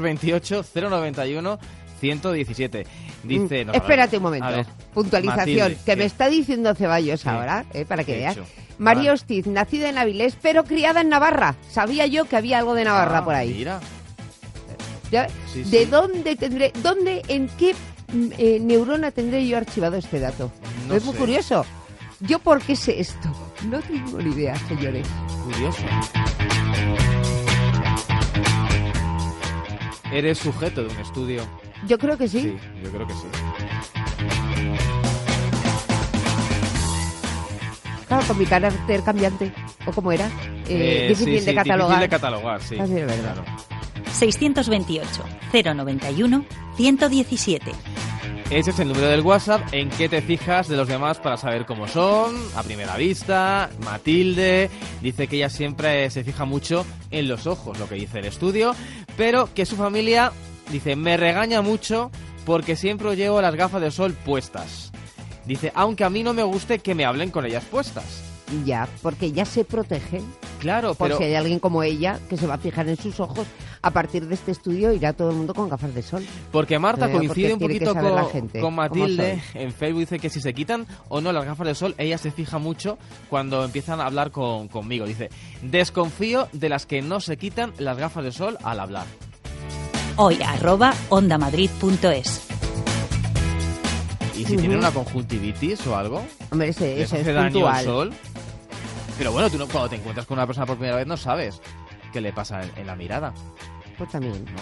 628-091-117. Dice... espérate un momento. A ver, puntualización, Matilde, que me está diciendo Ceballos ahora, para que veas. María Hostiz, nacida en Avilés, pero criada en Navarra. Sabía yo que había algo de Navarra por ahí. Mira. ¿Ya? Sí, ¿De sí. dónde, en qué neurona tendré yo archivado este dato? No es muy sé. curioso. ¿Yo por qué sé esto? No tengo ni idea, señores. Curioso. ¿Eres sujeto de un estudio? Yo creo que sí. Sí, yo creo que sí. Claro, con mi carácter cambiante. ¿O cómo era? Difícil de catalogar. Difícil de catalogar, sí. Así es verdad. Claro. 628-091-117. Ese es el número del WhatsApp. ¿En qué te fijas de los demás para saber cómo son? A primera vista, Matilde dice que ella siempre se fija mucho en los ojos, lo que dice el estudio, pero que su familia, dice, me regaña mucho porque siempre llevo las gafas de sol puestas. Dice, aunque a mí no me guste que me hablen con ellas puestas. Ya, porque ya se protege. Claro, por pero... si hay alguien como ella que se va a fijar en sus ojos, a partir de este estudio irá todo el mundo con gafas de sol. Porque Marta coincide un porque tiene que poquito saber la gente con cómo Matilde soy. en Facebook. Dice que si se quitan o no las gafas de sol, ella se fija mucho cuando empiezan a hablar conmigo. Dice, desconfío de las que no se quitan las gafas de sol al hablar. hoy@ondamadrid.es. ¿Y si tienen una conjuntivitis o algo? Hombre, ¿Les ese hace es daño el puntual. sol? Pero bueno, tú no, cuando te encuentras con una persona por primera vez no sabes qué le pasa en la mirada. Pues también. ¿No?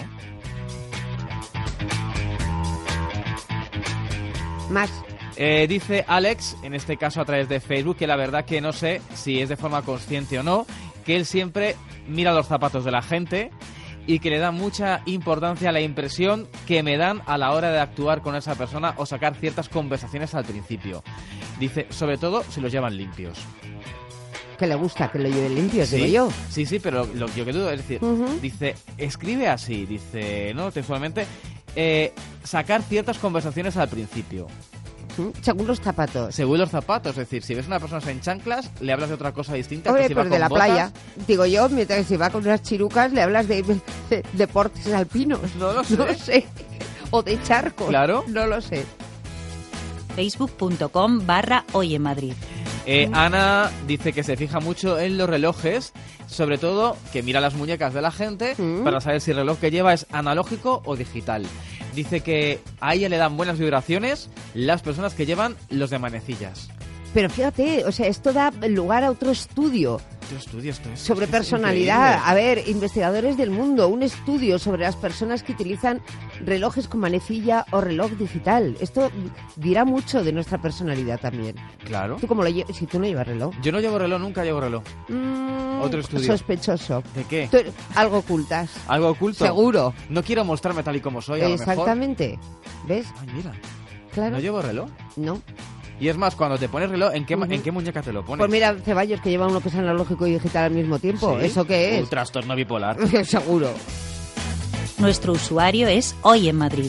Más. Dice Alex, en este caso a través de Facebook, que la verdad que no sé si es de forma consciente o no, que él siempre mira los zapatos de la gente y que le da mucha importancia a la impresión que me dan a la hora de actuar con esa persona o sacar ciertas conversaciones al principio. Dice, sobre todo si los llevan limpios. Que le gusta que lo lleve limpio, Sí, digo yo. sí, pero lo que yo que dudo es decir, dice, escribe así, dice, ¿no? Textualmente, sacar ciertas conversaciones al principio. Según los zapatos. Según los zapatos, es decir, si ves a una persona en chanclas, le hablas de otra cosa distinta. Hombre, que si va pues de con la botas. playa. Digo yo, mientras que si va con unas chirucas, le hablas de deportes alpinos. No lo sé. No sé. O de charcos. Claro. No lo sé. Facebook.com/Hoy en Madrid. Ana dice que se fija mucho en los relojes, sobre todo que mira las muñecas de la gente para saber si el reloj que lleva es analógico o digital. Dice que a ella le dan buenas vibraciones las personas que llevan los de manecillas. Pero fíjate, o sea, esto da lugar a otro estudio. Otro estudio, esto es Sobre es personalidad. increíble. A ver, investigadores del mundo, un estudio sobre las personas que utilizan relojes con manecilla o reloj digital. Esto dirá mucho de nuestra personalidad también. Claro. ¿Tú cómo lo llevas? Si tú no llevas reloj. Yo no llevo reloj, nunca llevo reloj. Otro estudio. Sospechoso. ¿De qué? Tú algo ocultas. ¿Algo oculto? Seguro. No quiero mostrarme tal y como soy, a lo mejor. Exactamente. ¿Ves? Ay, mira. Claro. ¿No llevo reloj? No. Y es más, cuando te pones reloj, ¿en qué muñeca te lo pones? Pues mira, Ceballos, que lleva uno que es analógico y digital al mismo tiempo. ¿Sí? ¿Eso qué es? Un trastorno bipolar. Seguro. Nuestro usuario es Hoy en Madrid.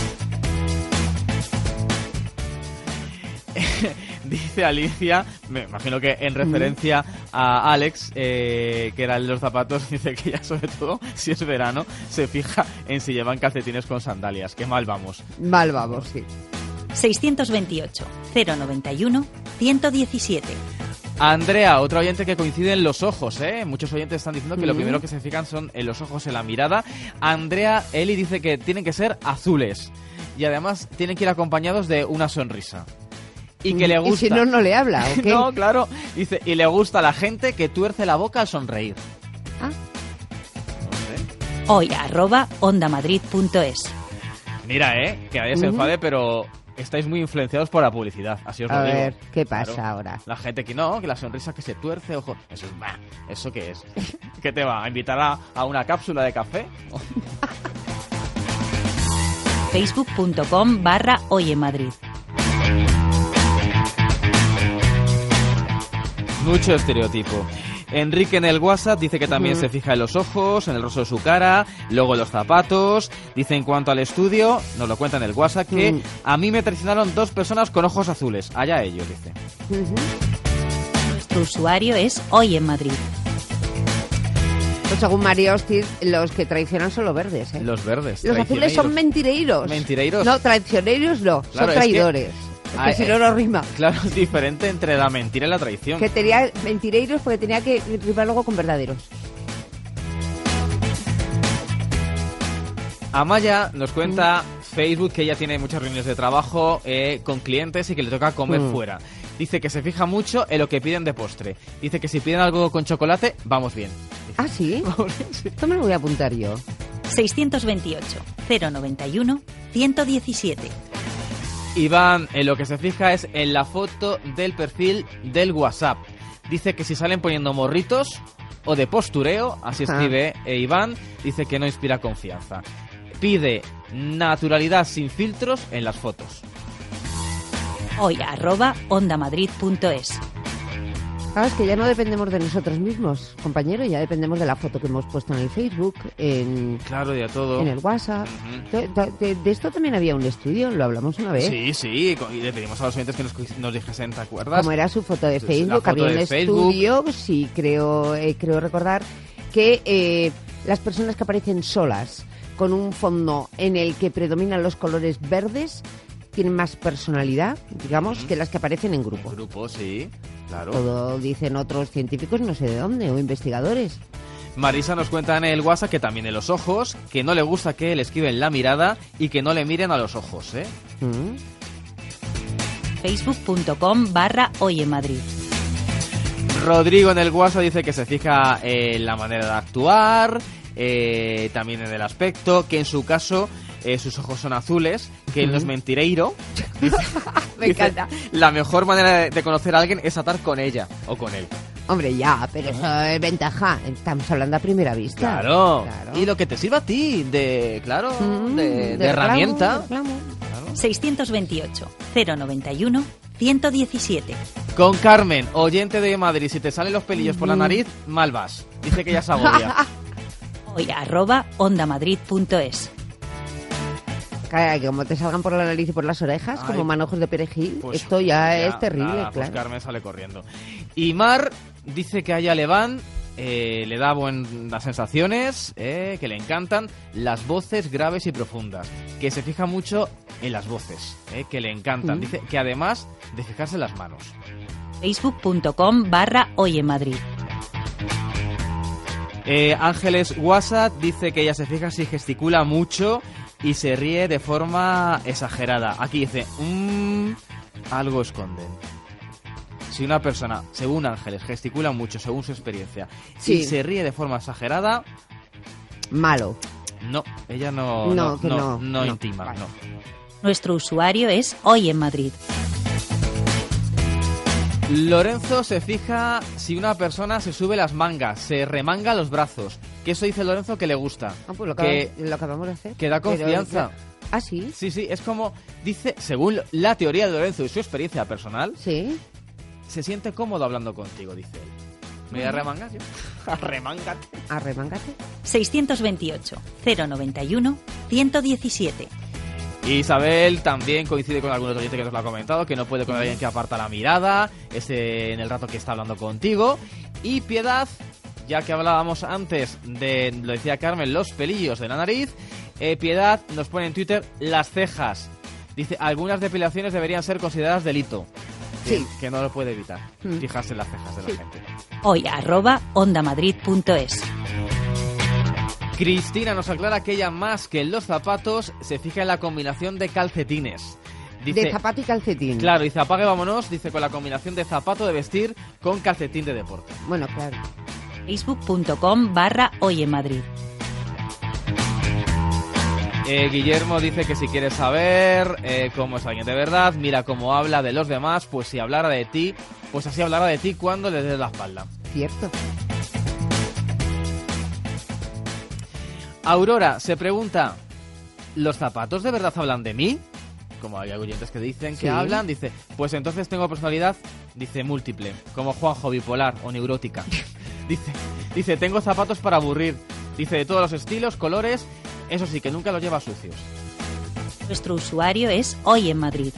Dice Alicia, me imagino que en referencia a Alex, que era el de los zapatos, dice que ella sobre todo, si es verano, se fija en si llevan calcetines con sandalias. Qué mal vamos. Mal vamos, sí. 628-091-117. Andrea, otra oyente que coincide en los ojos, ¿eh? Muchos oyentes están diciendo que lo primero que se fijan son en los ojos, en la mirada. Andrea Eli dice que tienen que ser azules y además tienen que ir acompañados de una sonrisa. Y que le gusta... ¿Y si no, no le habla o qué? No, claro. Dice, y le gusta a la gente que tuerce la boca al sonreír. Ah. Hoy@ondamadrid.es. Mira, que nadie se enfade, pero estáis muy influenciados por la publicidad, así os lo A digo. ver, ¿qué pasa Claro. ahora? La gente que no, que la sonrisa que se tuerce, ojo, eso es... bah, ¿eso qué es? ¿Qué te va? ¿A invitar a una cápsula de café? Facebook.com/Hoy en Madrid. Mucho estereotipo. Enrique en el WhatsApp dice que también se fija en los ojos, en el rostro de su cara, luego en los zapatos. Dice en cuanto al estudio, nos lo cuenta en el WhatsApp, que a mí me traicionaron 2 personas con ojos azules. Allá ellos, dice. Nuestro usuario es Hoy en Madrid. Pues según María Hostiz, los que traicionan son los verdes, ¿eh? Los verdes. Los azules son mentireiros. ¿Mentireiros? No, traicioneros no, Claro, son traidores. Es que si no, no rima. Claro, es diferente entre la mentira y la traición. Que tenía mentireiros porque tenía que rimar luego con verdaderos. Amaya nos cuenta Facebook que ella tiene muchas reuniones de trabajo con clientes y que le toca comer fuera. Dice que se fija mucho en lo que piden de postre. Dice que si piden algo con chocolate, vamos bien. ¿Ah, sí? Esto me lo voy a apuntar yo. 628 091 117. Iván, en lo que se fija es en la foto del perfil del WhatsApp. Dice que si salen poniendo morritos o de postureo, así escribe Iván, dice que no inspira confianza. Pide naturalidad sin filtros en las fotos. Hoy @ondamadrid.es. Claro, es que ya no dependemos de nosotros mismos, compañero, ya dependemos de la foto que hemos puesto en el Facebook, Claro, de todo. en el WhatsApp. De esto también había un estudio, lo hablamos una vez. Sí, y le pedimos a los oyentes que nos dijesen, ¿te acuerdas? Como era su foto de Facebook, La foto había un de estudio, sí, creo recordar que las personas que aparecen solas con un fondo en el que predominan los colores verdes tienen más personalidad, digamos, que las que aparecen en grupo. Grupo, sí, claro. Todo dicen otros científicos, no sé de dónde, o investigadores. Marisa nos cuenta en el WhatsApp que también en los ojos, que no le gusta que le esquiven la mirada y que no le miren a los ojos, ¿eh? Facebook.com/Hoy en Madrid. Rodrigo en el WhatsApp dice que se fija en la manera de actuar, también en el aspecto, que en su caso sus ojos son azules, que él no es mentireiro. Me encanta. La mejor manera de conocer a alguien es atar con ella o con él. Hombre, ya, pero eso es ventaja. Estamos hablando a primera vista. Claro. Y lo que te sirva a ti de herramienta. Reclamo. 628 091 117. Con Carmen, oyente de Madrid, si te salen los pelillos por la nariz, mal vas. Dice que ya se agobia. Hoy @ondamadrid.es. Que como te salgan por la nariz y por las orejas, como manojos de perejil, pues, esto ya es terrible, nada, claro. Pues Carmen sale corriendo. Y Mar dice que a ella le da buenas sensaciones, que le encantan las voces graves y profundas, que se fija mucho en las voces, que le encantan. Dice que además de fijarse en las manos. Facebook.com/Hoy en Madrid. Ángeles WhatsApp dice que ella se fija si gesticula mucho y se ríe de forma exagerada. Aquí dice, algo esconden. Si una persona, según Ángeles, gesticula mucho, según su experiencia, y se ríe de forma exagerada... Malo. No, ella no intima, vale. no. Nuestro usuario es Hoy en Madrid. Lorenzo se fija si una persona se sube las mangas, se remanga los brazos. Que eso dice Lorenzo que le gusta. Pues lo acabamos de hacer. Que da confianza. ¿Ah, sí? Sí, es como, dice, según la teoría de Lorenzo y su experiencia personal, se siente cómodo hablando contigo, dice él. ¿Me voy a remangar yo? Arremángate. 628 091 117. Isabel también coincide con algunos oyentes que nos lo ha comentado, que no puede con alguien que aparta la mirada, en el rato que está hablando contigo. Y Piedad, ya que hablábamos antes de, lo decía Carmen, los pelillos de la nariz, Piedad nos pone en Twitter las cejas. Dice, algunas depilaciones deberían ser consideradas delito. Que no lo puede evitar, fijarse en las cejas de la gente. Hoy @ondamadrid.es. Cristina nos aclara que ella, más que en los zapatos, se fija en la combinación de calcetines. Dice, de zapato y calcetín. Claro, dice, apague, vámonos, dice, con la combinación de zapato de vestir con calcetín de deporte. Bueno, claro. Facebook.com/Hoy en Madrid. Guillermo dice que si quieres saber cómo es alguien de verdad, mira cómo habla de los demás, pues si hablara de ti, pues así hablará de ti cuando le des la espalda. Cierto. Aurora se pregunta, ¿los zapatos de verdad hablan de mí? Como hay oyentes que dicen que hablan, dice, pues entonces tengo personalidad, dice, múltiple, como Juanjo, bipolar o neurótica. Dice, tengo zapatos para aburrir. Dice, de todos los estilos, colores, eso sí, que nunca los lleva sucios. Nuestro usuario es Hoy en Madrid.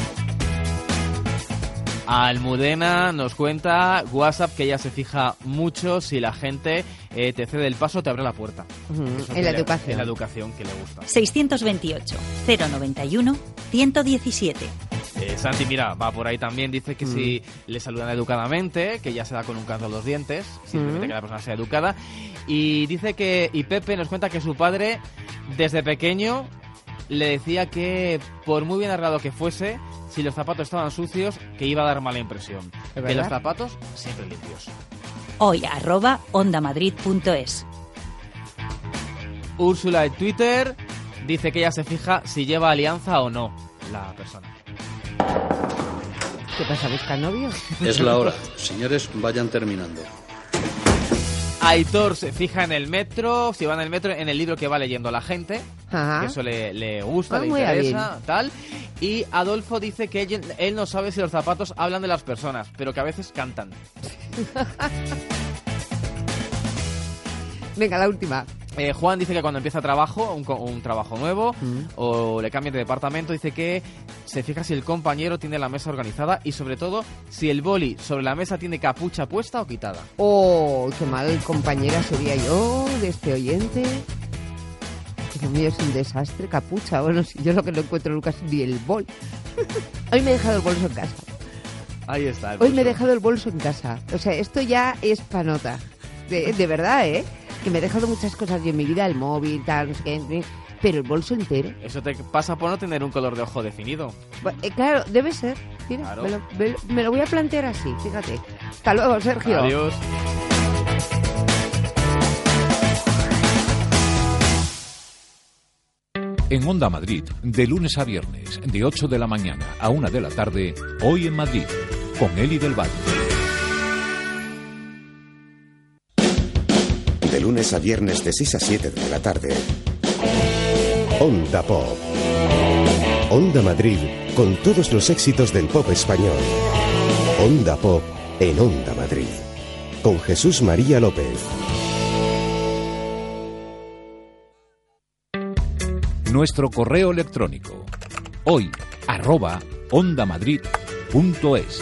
Almudena nos cuenta WhatsApp que ella se fija mucho si la gente te cede el paso o te abre la puerta. En la educación. En la educación que le gusta. 628 091 117. Santi, mira, va por ahí también. Dice que si le saludan educadamente, que ya se da con un canto a los dientes, simplemente que la persona sea educada. Y dice y Pepe nos cuenta que su padre, desde pequeño, le decía que por muy bien arreglado que fuese, si los zapatos estaban sucios, que iba a dar mala impresión. Que los zapatos siempre limpios. Hoy @ondamadrid.es. Úrsula en Twitter dice que ella se fija si lleva alianza o no la persona. ¿Qué pasa? ¿Busca novio? Es la hora. Señores, vayan terminando. Aitor se fija en el metro, si va en el metro, en el libro que va leyendo la gente. Ajá. Que eso le gusta, le muy interesa, bien. tal. Y Adolfo dice que él no sabe si los zapatos hablan de las personas, pero que a veces cantan. Venga, la última. Juan dice que cuando empieza trabajo, un trabajo nuevo, o le cambian de departamento, dice que se fija si el compañero tiene la mesa organizada y sobre todo si el boli sobre la mesa tiene capucha puesta o quitada. Oh, qué mal compañera sería yo de este oyente. Dios mío, es un desastre, capucha. Bueno, si yo lo que no encuentro, Lucas, ni el bol. Hoy me he dejado el bolso en casa. Ahí está. Hoy me he dejado el bolso en casa. O sea, esto ya es panota. De verdad, ¿eh? Que me he dejado muchas cosas yo en mi vida, el móvil, tal, no sé qué, pero el bolso entero. Eso te pasa por no tener un color de ojo definido. Claro, debe ser. Mira, Claro. me lo voy a plantear así, fíjate. Hasta luego, Sergio. Adiós. En Onda Madrid, de lunes a viernes, de 8 de la mañana a 1 de la tarde, Hoy en Madrid, con Eli del Valle. De lunes a viernes de 6 a 7 de la tarde. Onda Pop. Onda Madrid, con todos los éxitos del pop español. Onda Pop en Onda Madrid. Con Jesús María López. Nuestro correo electrónico, hoy, @ondamadrid.es.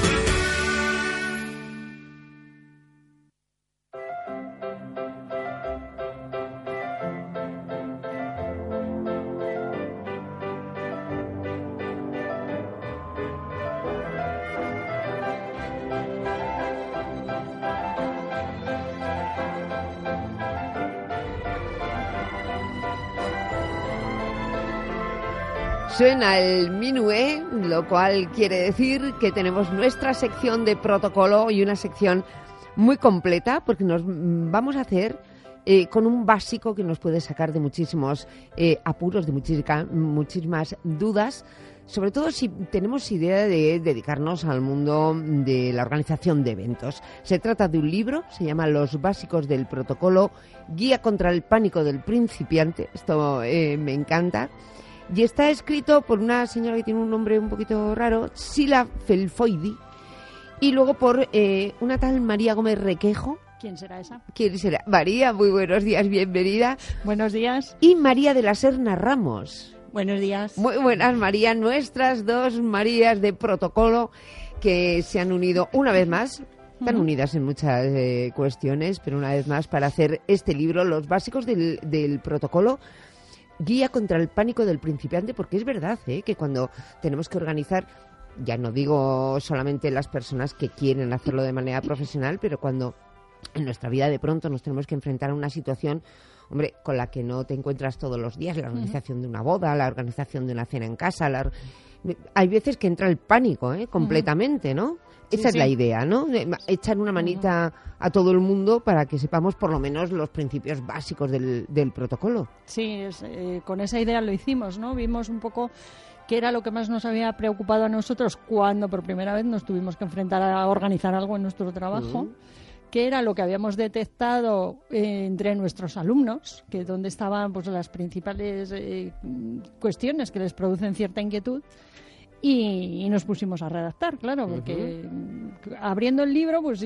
Suena el minué, lo cual quiere decir que tenemos nuestra sección de protocolo y una sección muy completa, porque nos vamos a hacer con un básico que nos puede sacar de muchísimos apuros, de muchísimas dudas, sobre todo si tenemos idea de dedicarnos al mundo de la organización de eventos. Se trata de un libro, se llama Los básicos del protocolo, guía contra el pánico del principiante. Esto me encanta. Y está escrito por una señora que tiene un nombre un poquito raro, Sila Felfoidi, y luego por una tal María Gómez Requejo. ¿Quién será esa? ¿Quién será? María, muy buenos días, bienvenida. Buenos días. Y María de la Serna Ramos. Buenos días. Muy buenas, María, nuestras dos Marías de protocolo que se han unido una vez más. Están unidas en muchas cuestiones, pero una vez más para hacer este libro, Los básicos del protocolo, guía contra el pánico del principiante, porque es verdad que cuando tenemos que organizar, ya no digo solamente las personas que quieren hacerlo de manera profesional, pero cuando en nuestra vida de pronto nos tenemos que enfrentar a una situación, hombre, con la que no te encuentras todos los días, la organización de una boda, la organización de una cena en casa, hay veces que entra el pánico, completamente, ¿no? Esa es la idea, ¿no? Echar una manita a todo el mundo para que sepamos por lo menos los principios básicos del protocolo. Sí, con esa idea lo hicimos, ¿no? Vimos un poco qué era lo que más nos había preocupado a nosotros cuando por primera vez nos tuvimos que enfrentar a organizar algo en nuestro trabajo. Que era lo que habíamos detectado entre nuestros alumnos, que donde estaban pues las principales cuestiones que les producen cierta inquietud. Y nos pusimos a redactar, claro, porque abriendo el libro, pues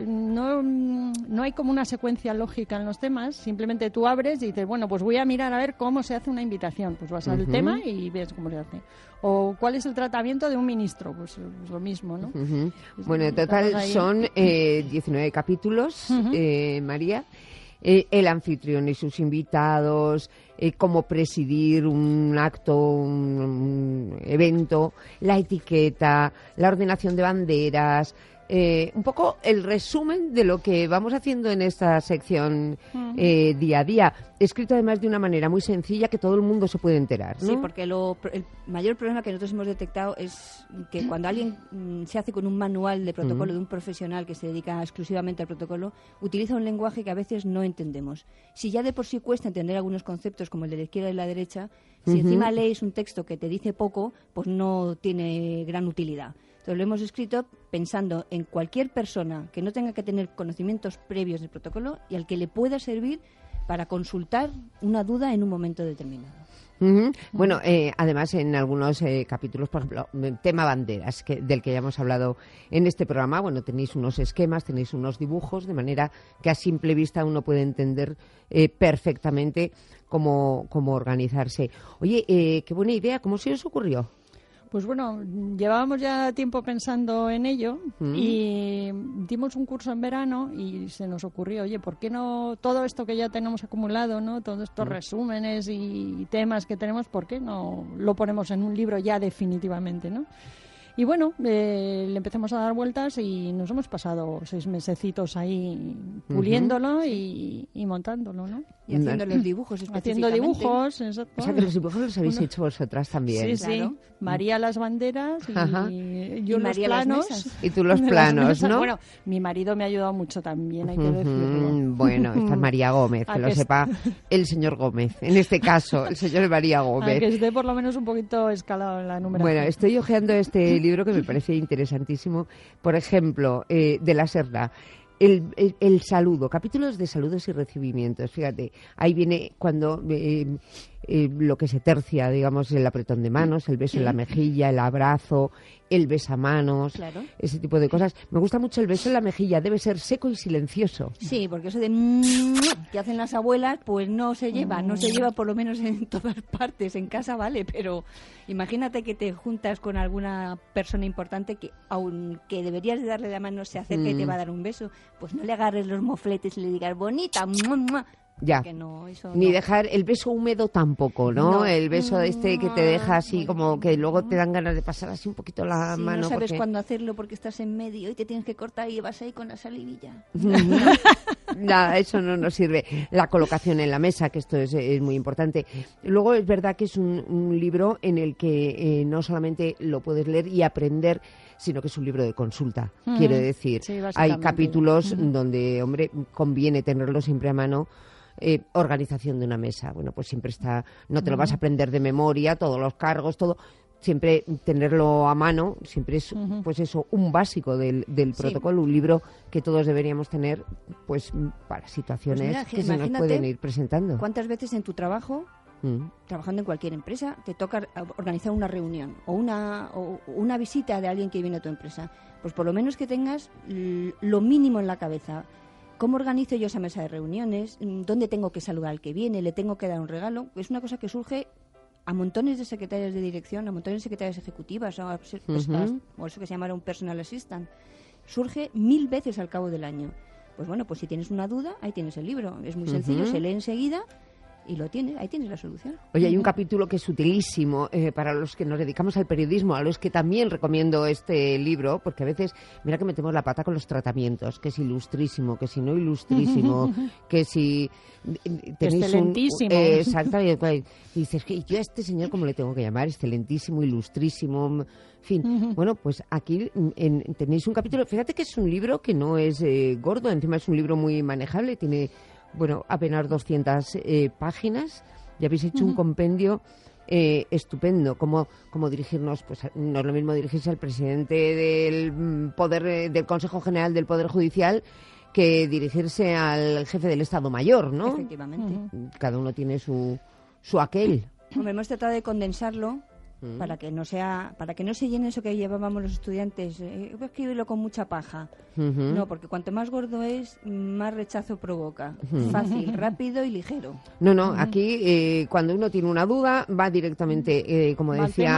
no hay como una secuencia lógica en los temas, simplemente tú abres y dices, bueno, pues voy a mirar a ver cómo se hace una invitación, pues vas al tema y ves cómo se hace. O cuál es el tratamiento de un ministro, pues lo mismo, ¿no? Bueno, en total son 19 capítulos, María. El anfitrión y sus invitados, cómo presidir un acto, un evento, la etiqueta, la ordenación de banderas, un poco el resumen de lo que vamos haciendo en esta sección día a día, escrito además de una manera muy sencilla que todo el mundo se puede enterar, ¿no? Sí, porque el mayor problema que nosotros hemos detectado es que cuando alguien se hace con un manual de protocolo de un profesional que se dedica exclusivamente al protocolo, utiliza un lenguaje que a veces no entendemos. Si ya de por sí cuesta entender algunos conceptos como el de la izquierda y la derecha, si encima lees un texto que te dice poco, pues no tiene gran utilidad. Entonces lo hemos escrito pensando en cualquier persona que no tenga que tener conocimientos previos del protocolo y al que le pueda servir para consultar una duda en un momento determinado. Bueno, además en algunos capítulos, por ejemplo, tema banderas, del que ya hemos hablado en este programa, bueno, tenéis unos esquemas, tenéis unos dibujos, de manera que a simple vista uno puede entender perfectamente cómo organizarse. Oye, qué buena idea, ¿cómo se os ocurrió? Pues bueno, llevábamos ya tiempo pensando en ello y dimos un curso en verano y se nos ocurrió, oye, ¿por qué no todo esto que ya tenemos acumulado, ¿no? Todos estos resúmenes y temas que tenemos, ¿por qué no lo ponemos en un libro ya definitivamente, ¿no? Y bueno, le empezamos a dar vueltas y nos hemos pasado 6 mesecitos ahí puliéndolo y montándolo, ¿no? Y haciendo los dibujos Haciendo dibujos, exacto. O sea, que los dibujos los habéis hecho vosotras también. Sí, claro. Sí. María las banderas y yo los María planos. Y tú los planos, ¿no? Bueno, mi marido me ha ayudado mucho también, hay que decirlo. Bueno, esta es María Gómez, que lo sepa el señor Gómez. En este caso, el señor María Gómez. A que esté por lo menos un poquito escalado en la numeración. Bueno, estoy hojeando este libro que me parece interesantísimo. Por ejemplo, de la Serna. El saludo, capítulos de saludos y recibimientos. Fíjate, ahí viene cuando lo que se tercia, digamos, el apretón de manos, el beso en la mejilla, el abrazo, el besamanos, claro, ese tipo de cosas. Me gusta mucho el beso en la mejilla, debe ser seco y silencioso. Sí, porque eso de que hacen las abuelas, pues no se lleva por lo menos en todas partes. En casa vale, pero imagínate que te juntas con alguna persona importante que, aunque deberías de darle la mano, se acerca y te va a dar un beso, pues no le agarres los mofletes y le digas bonita, ya, no, ni dejar el beso húmedo tampoco, ¿no? El beso que te deja así como que luego te dan ganas de pasar así un poquito la mano. No sabes cuándo hacerlo porque estás en medio y te tienes que cortar y vas ahí con la salivilla. Nada, eso no nos sirve. La colocación en la mesa, que esto es muy importante. Luego es verdad que es un libro en el que no solamente lo puedes leer y aprender, sino que es un libro de consulta. Quiero decir, sí, hay capítulos donde, hombre, conviene tenerlo siempre a mano. Organización de una mesa, bueno, pues siempre está, no te lo vas a aprender de memoria, todos los cargos, todo, siempre tenerlo a mano, siempre es, pues eso, un básico del protocolo, un libro que todos deberíamos tener, pues para situaciones que se nos pueden ir presentando. ¿Cuántas veces en tu trabajo, trabajando en cualquier empresa, te toca organizar una reunión o una visita de alguien que viene a tu empresa? Pues por lo menos que tengas lo mínimo en la cabeza. ¿Cómo organizo yo esa mesa de reuniones? ¿Dónde tengo que saludar al que viene? ¿Le tengo que dar un regalo? Es una cosa que surge a montones de secretarias de dirección, a montones de secretarias ejecutivas, o eso que se llama un personal assistant. Surge 1000 veces al cabo del año. Pues bueno, pues si tienes una duda, ahí tienes el libro. Es muy sencillo, se lee enseguida y lo tienes, ahí tienes la solución. Oye, hay un capítulo que es utilísimo para los que nos dedicamos al periodismo, a los que también recomiendo este libro, porque a veces, mira que metemos la pata con los tratamientos, que es ilustrísimo, que si no ilustrísimo, que si tenéis excelentísimo. Exactamente. Y dices, que yo a este señor, ¿cómo le tengo que llamar? Excelentísimo, ilustrísimo, en fin. Bueno, pues aquí tenéis un capítulo, fíjate que es un libro que no es gordo, encima es un libro muy manejable, tiene... Bueno, apenas 200 páginas. Ya habéis hecho un compendio estupendo. Cómo dirigirnos, pues no es lo mismo dirigirse al presidente del Consejo General del Poder Judicial que dirigirse al jefe del Estado Mayor, ¿no? Efectivamente. Cada uno tiene su aquel. Hombre, hemos tratado de condensarlo para que no se llene eso que llevábamos los estudiantes, voy a escribirlo con mucha paja. No, porque cuanto más gordo es, más rechazo provoca. Fácil, rápido y ligero. No, aquí cuando uno tiene una duda va directamente, como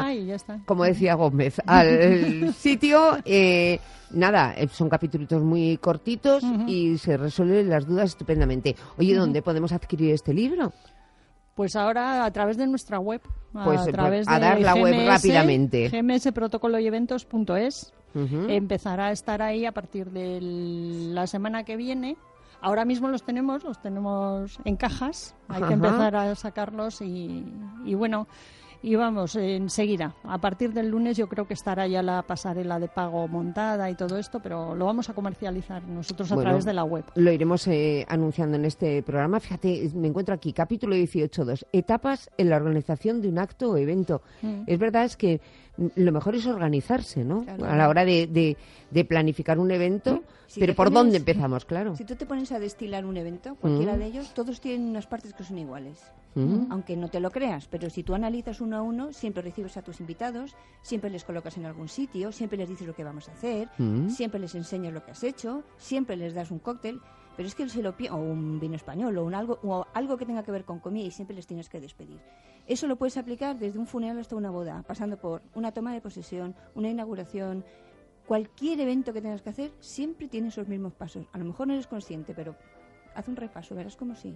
decía Gómez, al sitio. Nada, son capítulos muy cortitos y se resuelven las dudas estupendamente. Oye, ¿dónde podemos adquirir este libro? Pues ahora a través de nuestra web, pues a través de dar la web rápidamente. gmsprotocoloyeventos.es. Empezará a estar ahí a partir de la semana que viene. Ahora mismo los tenemos en cajas. Hay que empezar a sacarlos y bueno. Y vamos, enseguida, a partir del lunes yo creo que estará ya la pasarela de pago montada y todo esto, pero lo vamos a comercializar nosotros a través de la web. Lo iremos anunciando en este programa. Fíjate, me encuentro aquí, capítulo 18.2, etapas en la organización de un acto o evento. Es verdad, es que lo mejor es organizarse, ¿no? Claro. A la hora de planificar un evento, pero ¿por dónde empezamos? Claro. Si tú te pones a destilar un evento, cualquiera de ellos, todos tienen unas partes que son iguales. Aunque no te lo creas, pero si tú analizas uno a uno, siempre recibes a tus invitados, siempre les colocas en algún sitio, siempre les dices lo que vamos a hacer, siempre les enseñas lo que has hecho, siempre les das un cóctel, pero es que o un vino español o algo que tenga que ver con comida y siempre les tienes que despedir. Eso lo puedes aplicar desde un funeral hasta una boda, pasando por una toma de posesión, una inauguración. Cualquier evento que tengas que hacer siempre tiene esos mismos pasos. A lo mejor no eres consciente, pero haz un repaso, verás como sí.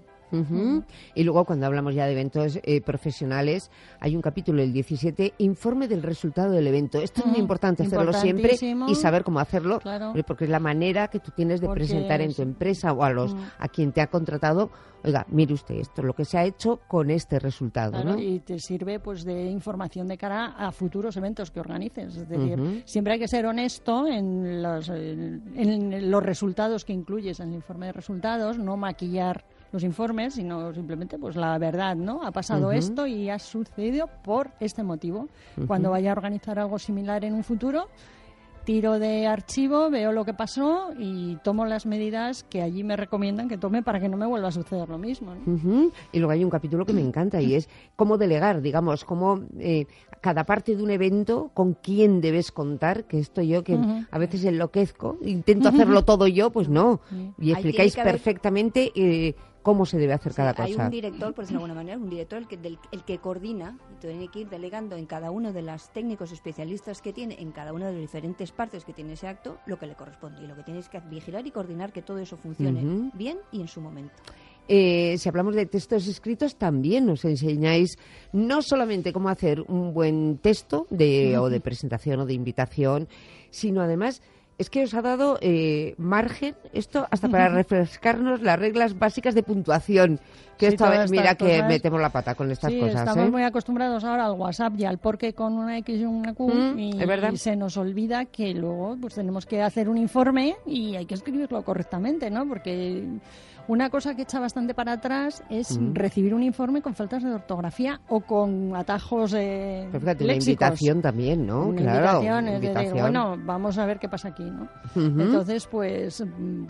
Y luego, cuando hablamos ya de eventos profesionales, hay un capítulo, el 17, informe del resultado del evento. Esto es muy importante hacerlo siempre y saber cómo hacerlo, porque es la manera que tú tienes de presentar en tu empresa o a quien te ha contratado. Oiga, mire usted, esto es lo que se ha hecho con este resultado, ¿no? Y te sirve pues de información de cara a futuros eventos que organices. Es decir, siempre hay que ser honesto en los resultados que incluyes en el informe de resultados, no maquillar los informes, sino simplemente pues la verdad, ¿no? Ha pasado esto y ha sucedido por este motivo. Cuando vaya a organizar algo similar en un futuro, tiro de archivo, veo lo que pasó y tomo las medidas que allí me recomiendan que tome para que no me vuelva a suceder lo mismo, ¿no? Y luego hay un capítulo que me encanta y es cómo delegar, digamos, cómo cada parte de un evento, con quién debes contar, que esto yo que a veces enloquezco, intento hacerlo todo yo, pues no. Y explicáis perfectamente cómo se debe hacer cada cosa. Hay un director, por decirlo de alguna manera, un director el que coordina, y tiene que ir delegando en cada uno de los técnicos especialistas que tiene, en cada una de las diferentes partes que tiene ese acto, lo que le corresponde. Y lo que tienes que vigilar y coordinar que todo eso funcione bien y en su momento. Si hablamos de textos escritos, también nos enseñáis no solamente cómo hacer un buen texto o de presentación o de invitación, sino además es que os ha dado margen esto hasta para refrescarnos las reglas básicas de puntuación. Que Sí, esto, mira que cosas, metemos la pata con estas cosas. Estamos muy acostumbrados ahora al WhatsApp y al porque con una X y una Q es verdad. y se nos olvida que luego pues tenemos que hacer un informe y hay que escribirlo correctamente, ¿no? Porque una cosa que echa bastante para atrás es recibir un informe con faltas de ortografía o con atajos Pero fíjate, la léxicos. invitación también, ¿no? Una Claro, invitación, es invitación. decir, bueno, vamos a ver qué pasa aquí, ¿no? Entonces, pues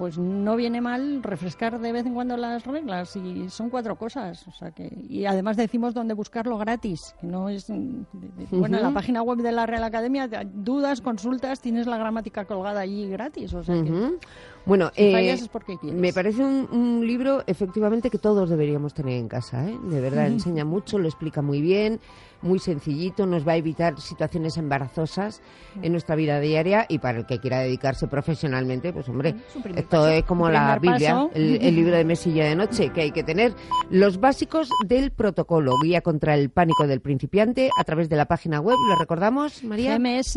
no viene mal refrescar de vez en cuando las reglas y son 4 cosas, o sea que y además decimos dónde buscarlo gratis, que no es bueno, en la página web de la Real Academia, dudas, consultas, tienes la gramática colgada allí gratis, o sea que Bueno, si fallas es porque quieres. me parece un libro efectivamente que todos deberíamos tener en casa, ¿eh? De verdad, enseña mucho, lo explica muy bien, muy sencillito, nos va a evitar situaciones embarazosas en nuestra vida diaria y para el que quiera dedicarse profesionalmente, pues hombre, esto es como la Biblia, el libro de mesilla de noche, que hay que tener los básicos del protocolo, guía contra el pánico del principiante a través de la página web, ¿lo recordamos, María?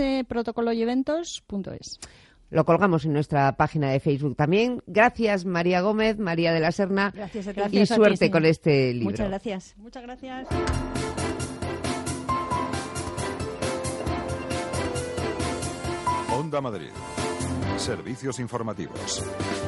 gmsprotocoloyeventos.es. Lo colgamos en nuestra página de Facebook también. Gracias, María Gómez, María de la Serna. Gracias a ti. Y suerte con este libro. Muchas gracias. Muchas gracias. Onda Madrid. Servicios informativos.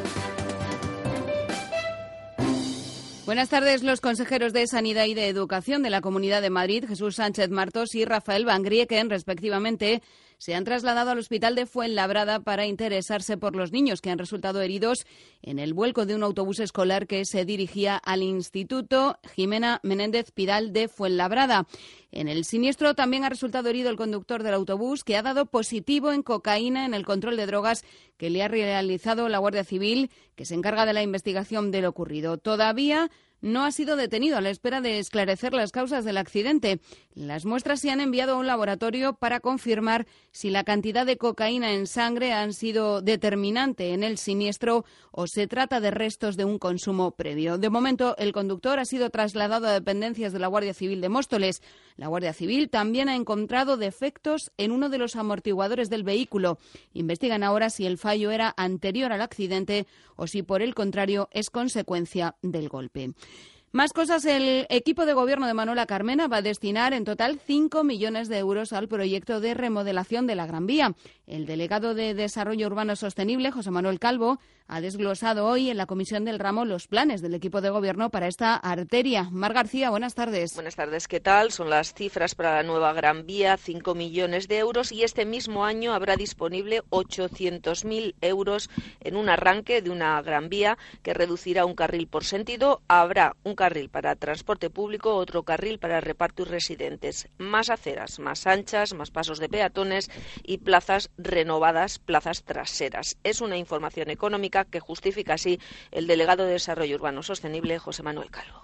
Buenas tardes. Los consejeros de Sanidad y de Educación de la Comunidad de Madrid, Jesús Sánchez Martos y Rafael Van Grieken, respectivamente, se han trasladado al hospital de Fuenlabrada para interesarse por los niños que han resultado heridos en el vuelco de un autobús escolar que se dirigía al Instituto Jimena Menéndez Pidal de Fuenlabrada. En el siniestro también ha resultado herido el conductor del autobús, que ha dado positivo en cocaína en el control de drogas que le ha realizado la Guardia Civil, que se encarga de la investigación de lo ocurrido. Todavía no ha sido detenido a la espera de esclarecer las causas del accidente. Las muestras se han enviado a un laboratorio para confirmar si la cantidad de cocaína en sangre ha sido determinante en el siniestro o se trata de restos de un consumo previo. De momento, el conductor ha sido trasladado a dependencias de la Guardia Civil de Móstoles. La Guardia Civil también ha encontrado defectos en uno de los amortiguadores del vehículo. Investigan ahora si el fallo era anterior al accidente o si, por el contrario, es consecuencia del golpe. Más cosas, el equipo de gobierno de Manuela Carmena va a destinar en total 5 millones de euros al proyecto de remodelación de la Gran Vía. El delegado de Desarrollo Urbano Sostenible, José Manuel Calvo, ha desglosado hoy en la comisión del ramo los planes del equipo de gobierno para esta arteria. Mar García, buenas tardes. Buenas tardes, ¿qué tal? Son las cifras para la nueva Gran Vía, 5 millones de euros, y este mismo año habrá disponible 800.000 euros en un arranque de una Gran Vía que reducirá un carril por sentido. Habrá un carril para transporte público, otro carril para reparto y residentes, más aceras, más anchas, más pasos de peatones y plazas renovadas, plazas traseras. Es una información económica que justifica así el delegado de Desarrollo Urbano Sostenible, José Manuel Calvo.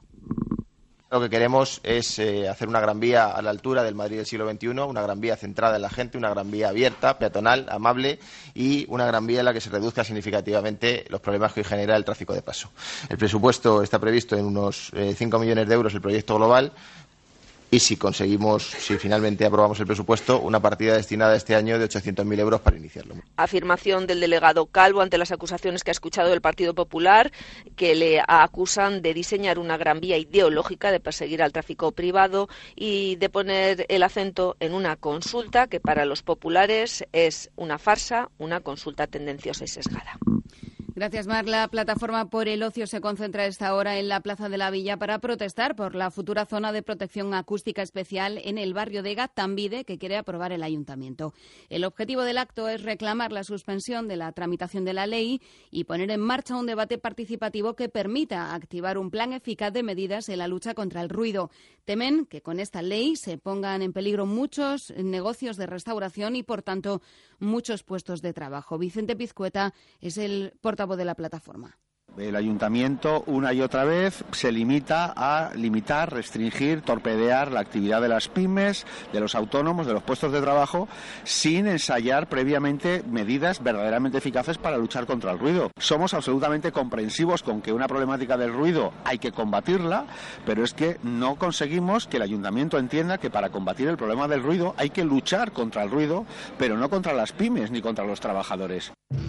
Lo que queremos es hacer una Gran Vía a la altura del Madrid del siglo XXI, una Gran Vía centrada en la gente, una Gran Vía abierta, peatonal, amable y una Gran Vía en la que se reduzca significativamente los problemas que hoy genera el tráfico de paso. El presupuesto está previsto en unos 5 millones de euros, el proyecto global. Y si finalmente aprobamos el presupuesto, una partida destinada este año de 800.000 euros para iniciarlo. Afirmación del delegado Calvo ante las acusaciones que ha escuchado del Partido Popular, que le acusan de diseñar una gran vía ideológica, de perseguir al tráfico privado y de poner el acento en una consulta que para los populares es una farsa, una consulta tendenciosa y sesgada. Gracias, Mar. La Plataforma por el Ocio se concentra a esta hora en la Plaza de la Villa para protestar por la futura zona de protección acústica especial en el barrio de Gaztambide que quiere aprobar el Ayuntamiento. El objetivo del acto es reclamar la suspensión de la tramitación de la ley y poner en marcha un debate participativo que permita activar un plan eficaz de medidas en la lucha contra el ruido. Temen que con esta ley se pongan en peligro muchos negocios de restauración y, por tanto, muchos puestos de trabajo. Vicente Pizcueta es el portavoz de la plataforma. El ayuntamiento una y otra vez se limita a limitar, restringir, torpedear la actividad de las pymes, de los autónomos, de los puestos de trabajo, sin ensayar previamente medidas verdaderamente eficaces para luchar contra el ruido. Somos absolutamente comprensivos con que una problemática del ruido hay que combatirla, pero es que no conseguimos que el ayuntamiento entienda que para combatir el problema del ruido hay que luchar contra el ruido, pero no contra las pymes ni contra los trabajadores.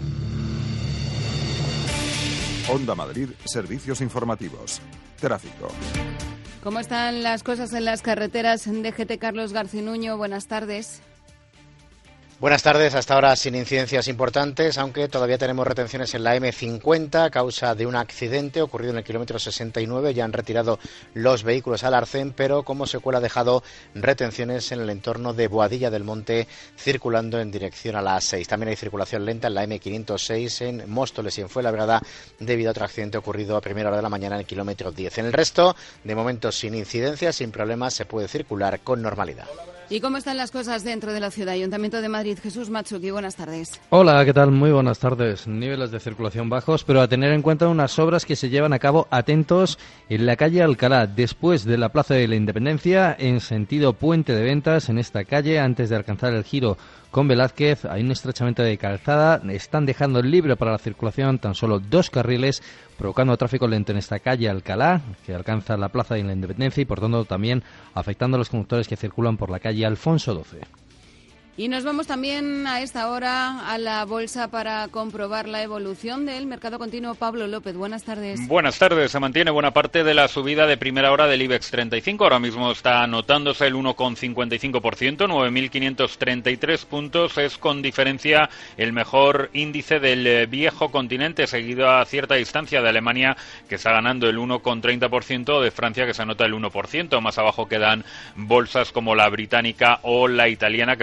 Onda Madrid, servicios informativos. Tráfico. ¿Cómo están las cosas en las carreteras? DGT Carlos Garcinuño, buenas tardes. Buenas tardes, hasta ahora sin incidencias importantes, aunque todavía tenemos retenciones en la M50 a causa de un accidente ocurrido en el kilómetro 69. Ya han retirado los vehículos al arcén, pero como secuela ha dejado retenciones en el entorno de Boadilla del Monte, circulando en dirección a la A6. También hay circulación lenta en la M506 en Móstoles y en Fuenlabrada debido a otro accidente ocurrido a primera hora de la mañana en el kilómetro 10. En el resto, de momento sin incidencias, sin problemas, se puede circular con normalidad. ¿Y cómo están las cosas dentro de la ciudad? Ayuntamiento de Madrid, Jesús Machuqui, buenas tardes. Hola, ¿qué tal? Muy buenas tardes. Niveles de circulación bajos, pero a tener en cuenta unas obras que se llevan a cabo, atentos, en la calle Alcalá, después de la Plaza de la Independencia, en sentido Puente de Ventas, en esta calle, antes de alcanzar el giro con Velázquez, hay un estrechamiento de calzada, están dejando libre para la circulación tan solo 2 carriles, provocando tráfico lento en esta calle Alcalá, que alcanza la Plaza de la Independencia y por tanto también afectando a los conductores que circulan por la calle Alfonso XII. Y nos vamos también a esta hora a la bolsa para comprobar la evolución del mercado continuo. Pablo López, buenas tardes. Buenas tardes. Se mantiene buena parte de la subida de primera hora del IBEX 35. Ahora mismo está anotándose el 1,55%, 9.533 puntos. Es con diferencia el mejor índice del viejo continente, seguido a cierta distancia de Alemania, que está ganando el 1,30%, de Francia, que se anota el 1%. Más abajo quedan bolsas como la británica o la italiana, que están cotizando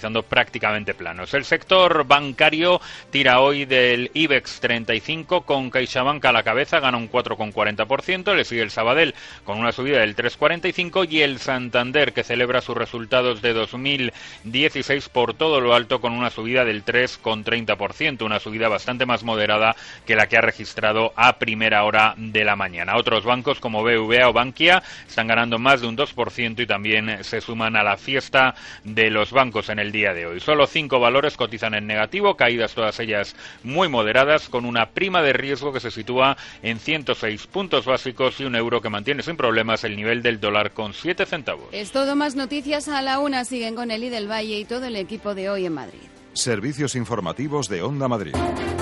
finalizando prácticamente planos. El sector bancario tira hoy del IBEX 35 con CaixaBank a la cabeza, gana un 4,40%, le sigue el Sabadell con una subida del 3,45% y el Santander, que celebra sus resultados de 2016 por todo lo alto con una subida del 3,30%, una subida bastante más moderada que la que ha registrado a primera hora de la mañana. Otros bancos como BBVA o Bankia están ganando más de un 2% y también se suman a la fiesta de los bancos en el día de hoy. Solo 5 valores cotizan en negativo, caídas todas ellas muy moderadas, con una prima de riesgo que se sitúa en 106 puntos básicos y un euro que mantiene sin problemas el nivel del dólar con 7 centavos. Es todo, más noticias a la 1. Siguen con Eli del Valle y todo el equipo de Hoy en Madrid. Servicios informativos de Onda Madrid.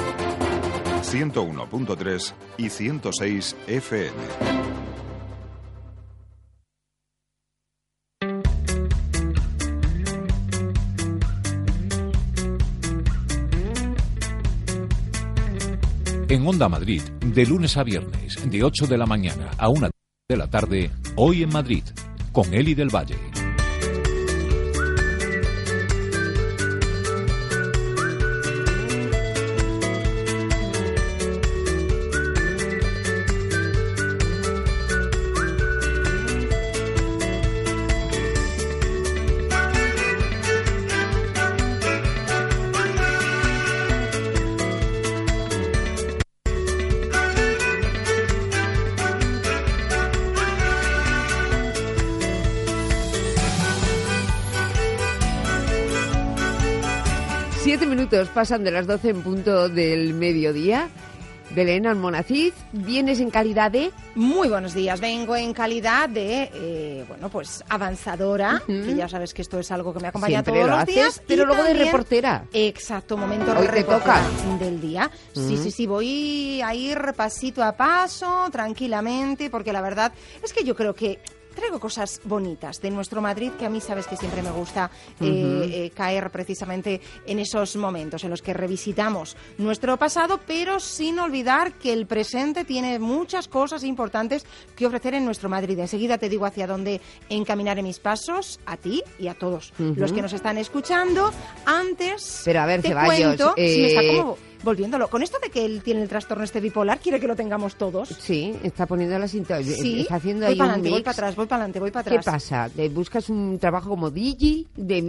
101.3 y 106 FM. En Onda Madrid, de lunes a viernes, de 8 de la mañana a 1 de la tarde, Hoy en Madrid, con Eli del Valle. Pasan de las 12 en punto del mediodía. Belén Almonacid, ¿vienes en calidad de...? Muy buenos días, vengo en calidad de, pues avanzadora, que ya sabes que esto es algo que me acompaña siempre todos los días. Pero luego también, de reportera. Exacto, momento Hoy te toca del día. Sí, voy a ir pasito a paso, tranquilamente, porque la verdad es que yo creo que traigo cosas bonitas de nuestro Madrid, que a mí sabes que siempre me gusta caer precisamente en esos momentos en los que revisitamos nuestro pasado, pero sin olvidar que el presente tiene muchas cosas importantes que ofrecer en nuestro Madrid. Enseguida te digo hacia dónde encaminaré mis pasos, a ti y a todos los que nos están escuchando. Antes, pero a ver, te Ceballos, cuento, si me está como volviéndolo, con esto de que él tiene el trastorno bipolar, ¿quiere que lo tengamos todos? Sí, está poniendo la sintonía, sí, está haciendo voy ahí para un adelante, mix. voy para atrás, voy para adelante, voy para atrás. ¿Qué pasa? ¿Te buscas un trabajo como DJ?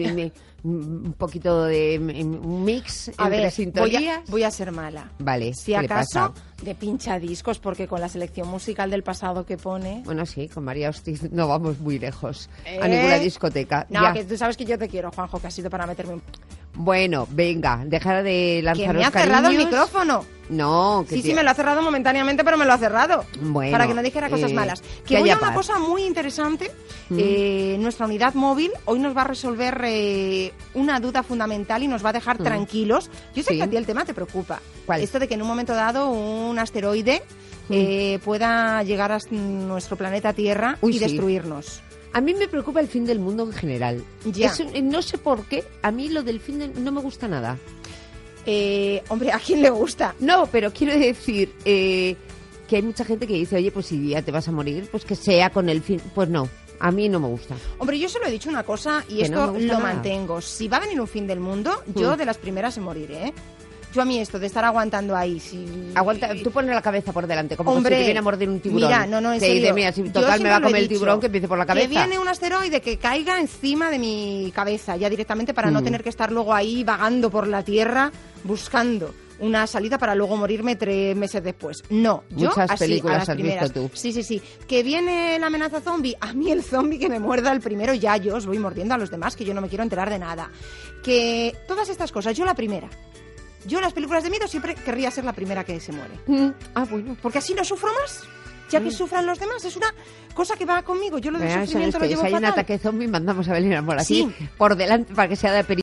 Un poquito de un mix entre sintonías. Voy a ser mala. Vale, si acaso de pinchadiscos, porque con la selección musical del pasado que pone... Bueno, sí, con María Hostiz no vamos muy lejos a ninguna discoteca. No, ya. Que tú sabes que yo te quiero, Juanjo, que ha sido para meterme un... Bueno, venga, dejar de lanzaros que me ha cariños. cerrado el micrófono. No, que sí, me lo ha cerrado momentáneamente, pero me lo ha cerrado. Bueno, para que no dijera cosas malas. Que voy a una cosa muy interesante. Nuestra unidad móvil hoy nos va a resolver una duda fundamental y nos va a dejar tranquilos. Yo sé que a ti el tema te preocupa. ¿Cuál? Esto de que en un momento dado un asteroide pueda llegar a nuestro planeta Tierra y destruirnos. A mí me preocupa el fin del mundo en general. No sé por qué, a mí lo del fin del... no me gusta nada. Hombre, ¿a quién le gusta? No, pero quiero decir que hay mucha gente que dice, oye, pues si ya te vas a morir, pues que sea con el fin... Pues no, a mí no me gusta. Hombre, yo solo he dicho una cosa y esto lo mantengo. Si va a venir un fin del mundo, yo de las primeras moriré, ¿eh? Yo a mí esto de estar aguantando ahí... Aguanta, tú pones la cabeza por delante, como si te viene a morder un tiburón. Mira, no, en serio. Dice, mira, si total me va a comer el tiburón, que empiece por la cabeza. Que viene un asteroide que caiga encima de mi cabeza, ya directamente, para no tener que estar luego ahí vagando por la Tierra buscando una salida para luego morirme 3 meses después. No, yo muchas así, películas a las has primeras. visto tú. Sí. Que viene la amenaza zombie. A mí el zombie que me muerda el primero, ya yo os voy mordiendo a los demás, que yo no me quiero enterar de nada. Que todas estas cosas, yo la primera. Yo en las películas de miedo siempre querría ser la primera que se muere. Bueno. Porque así no sufro más, ya que sufran los demás. Es una cosa que va conmigo. Yo lo del sufrimiento lo llevo fatal. Si hay un ataque zombie, mandamos a Belén Almonacid por delante para que sea de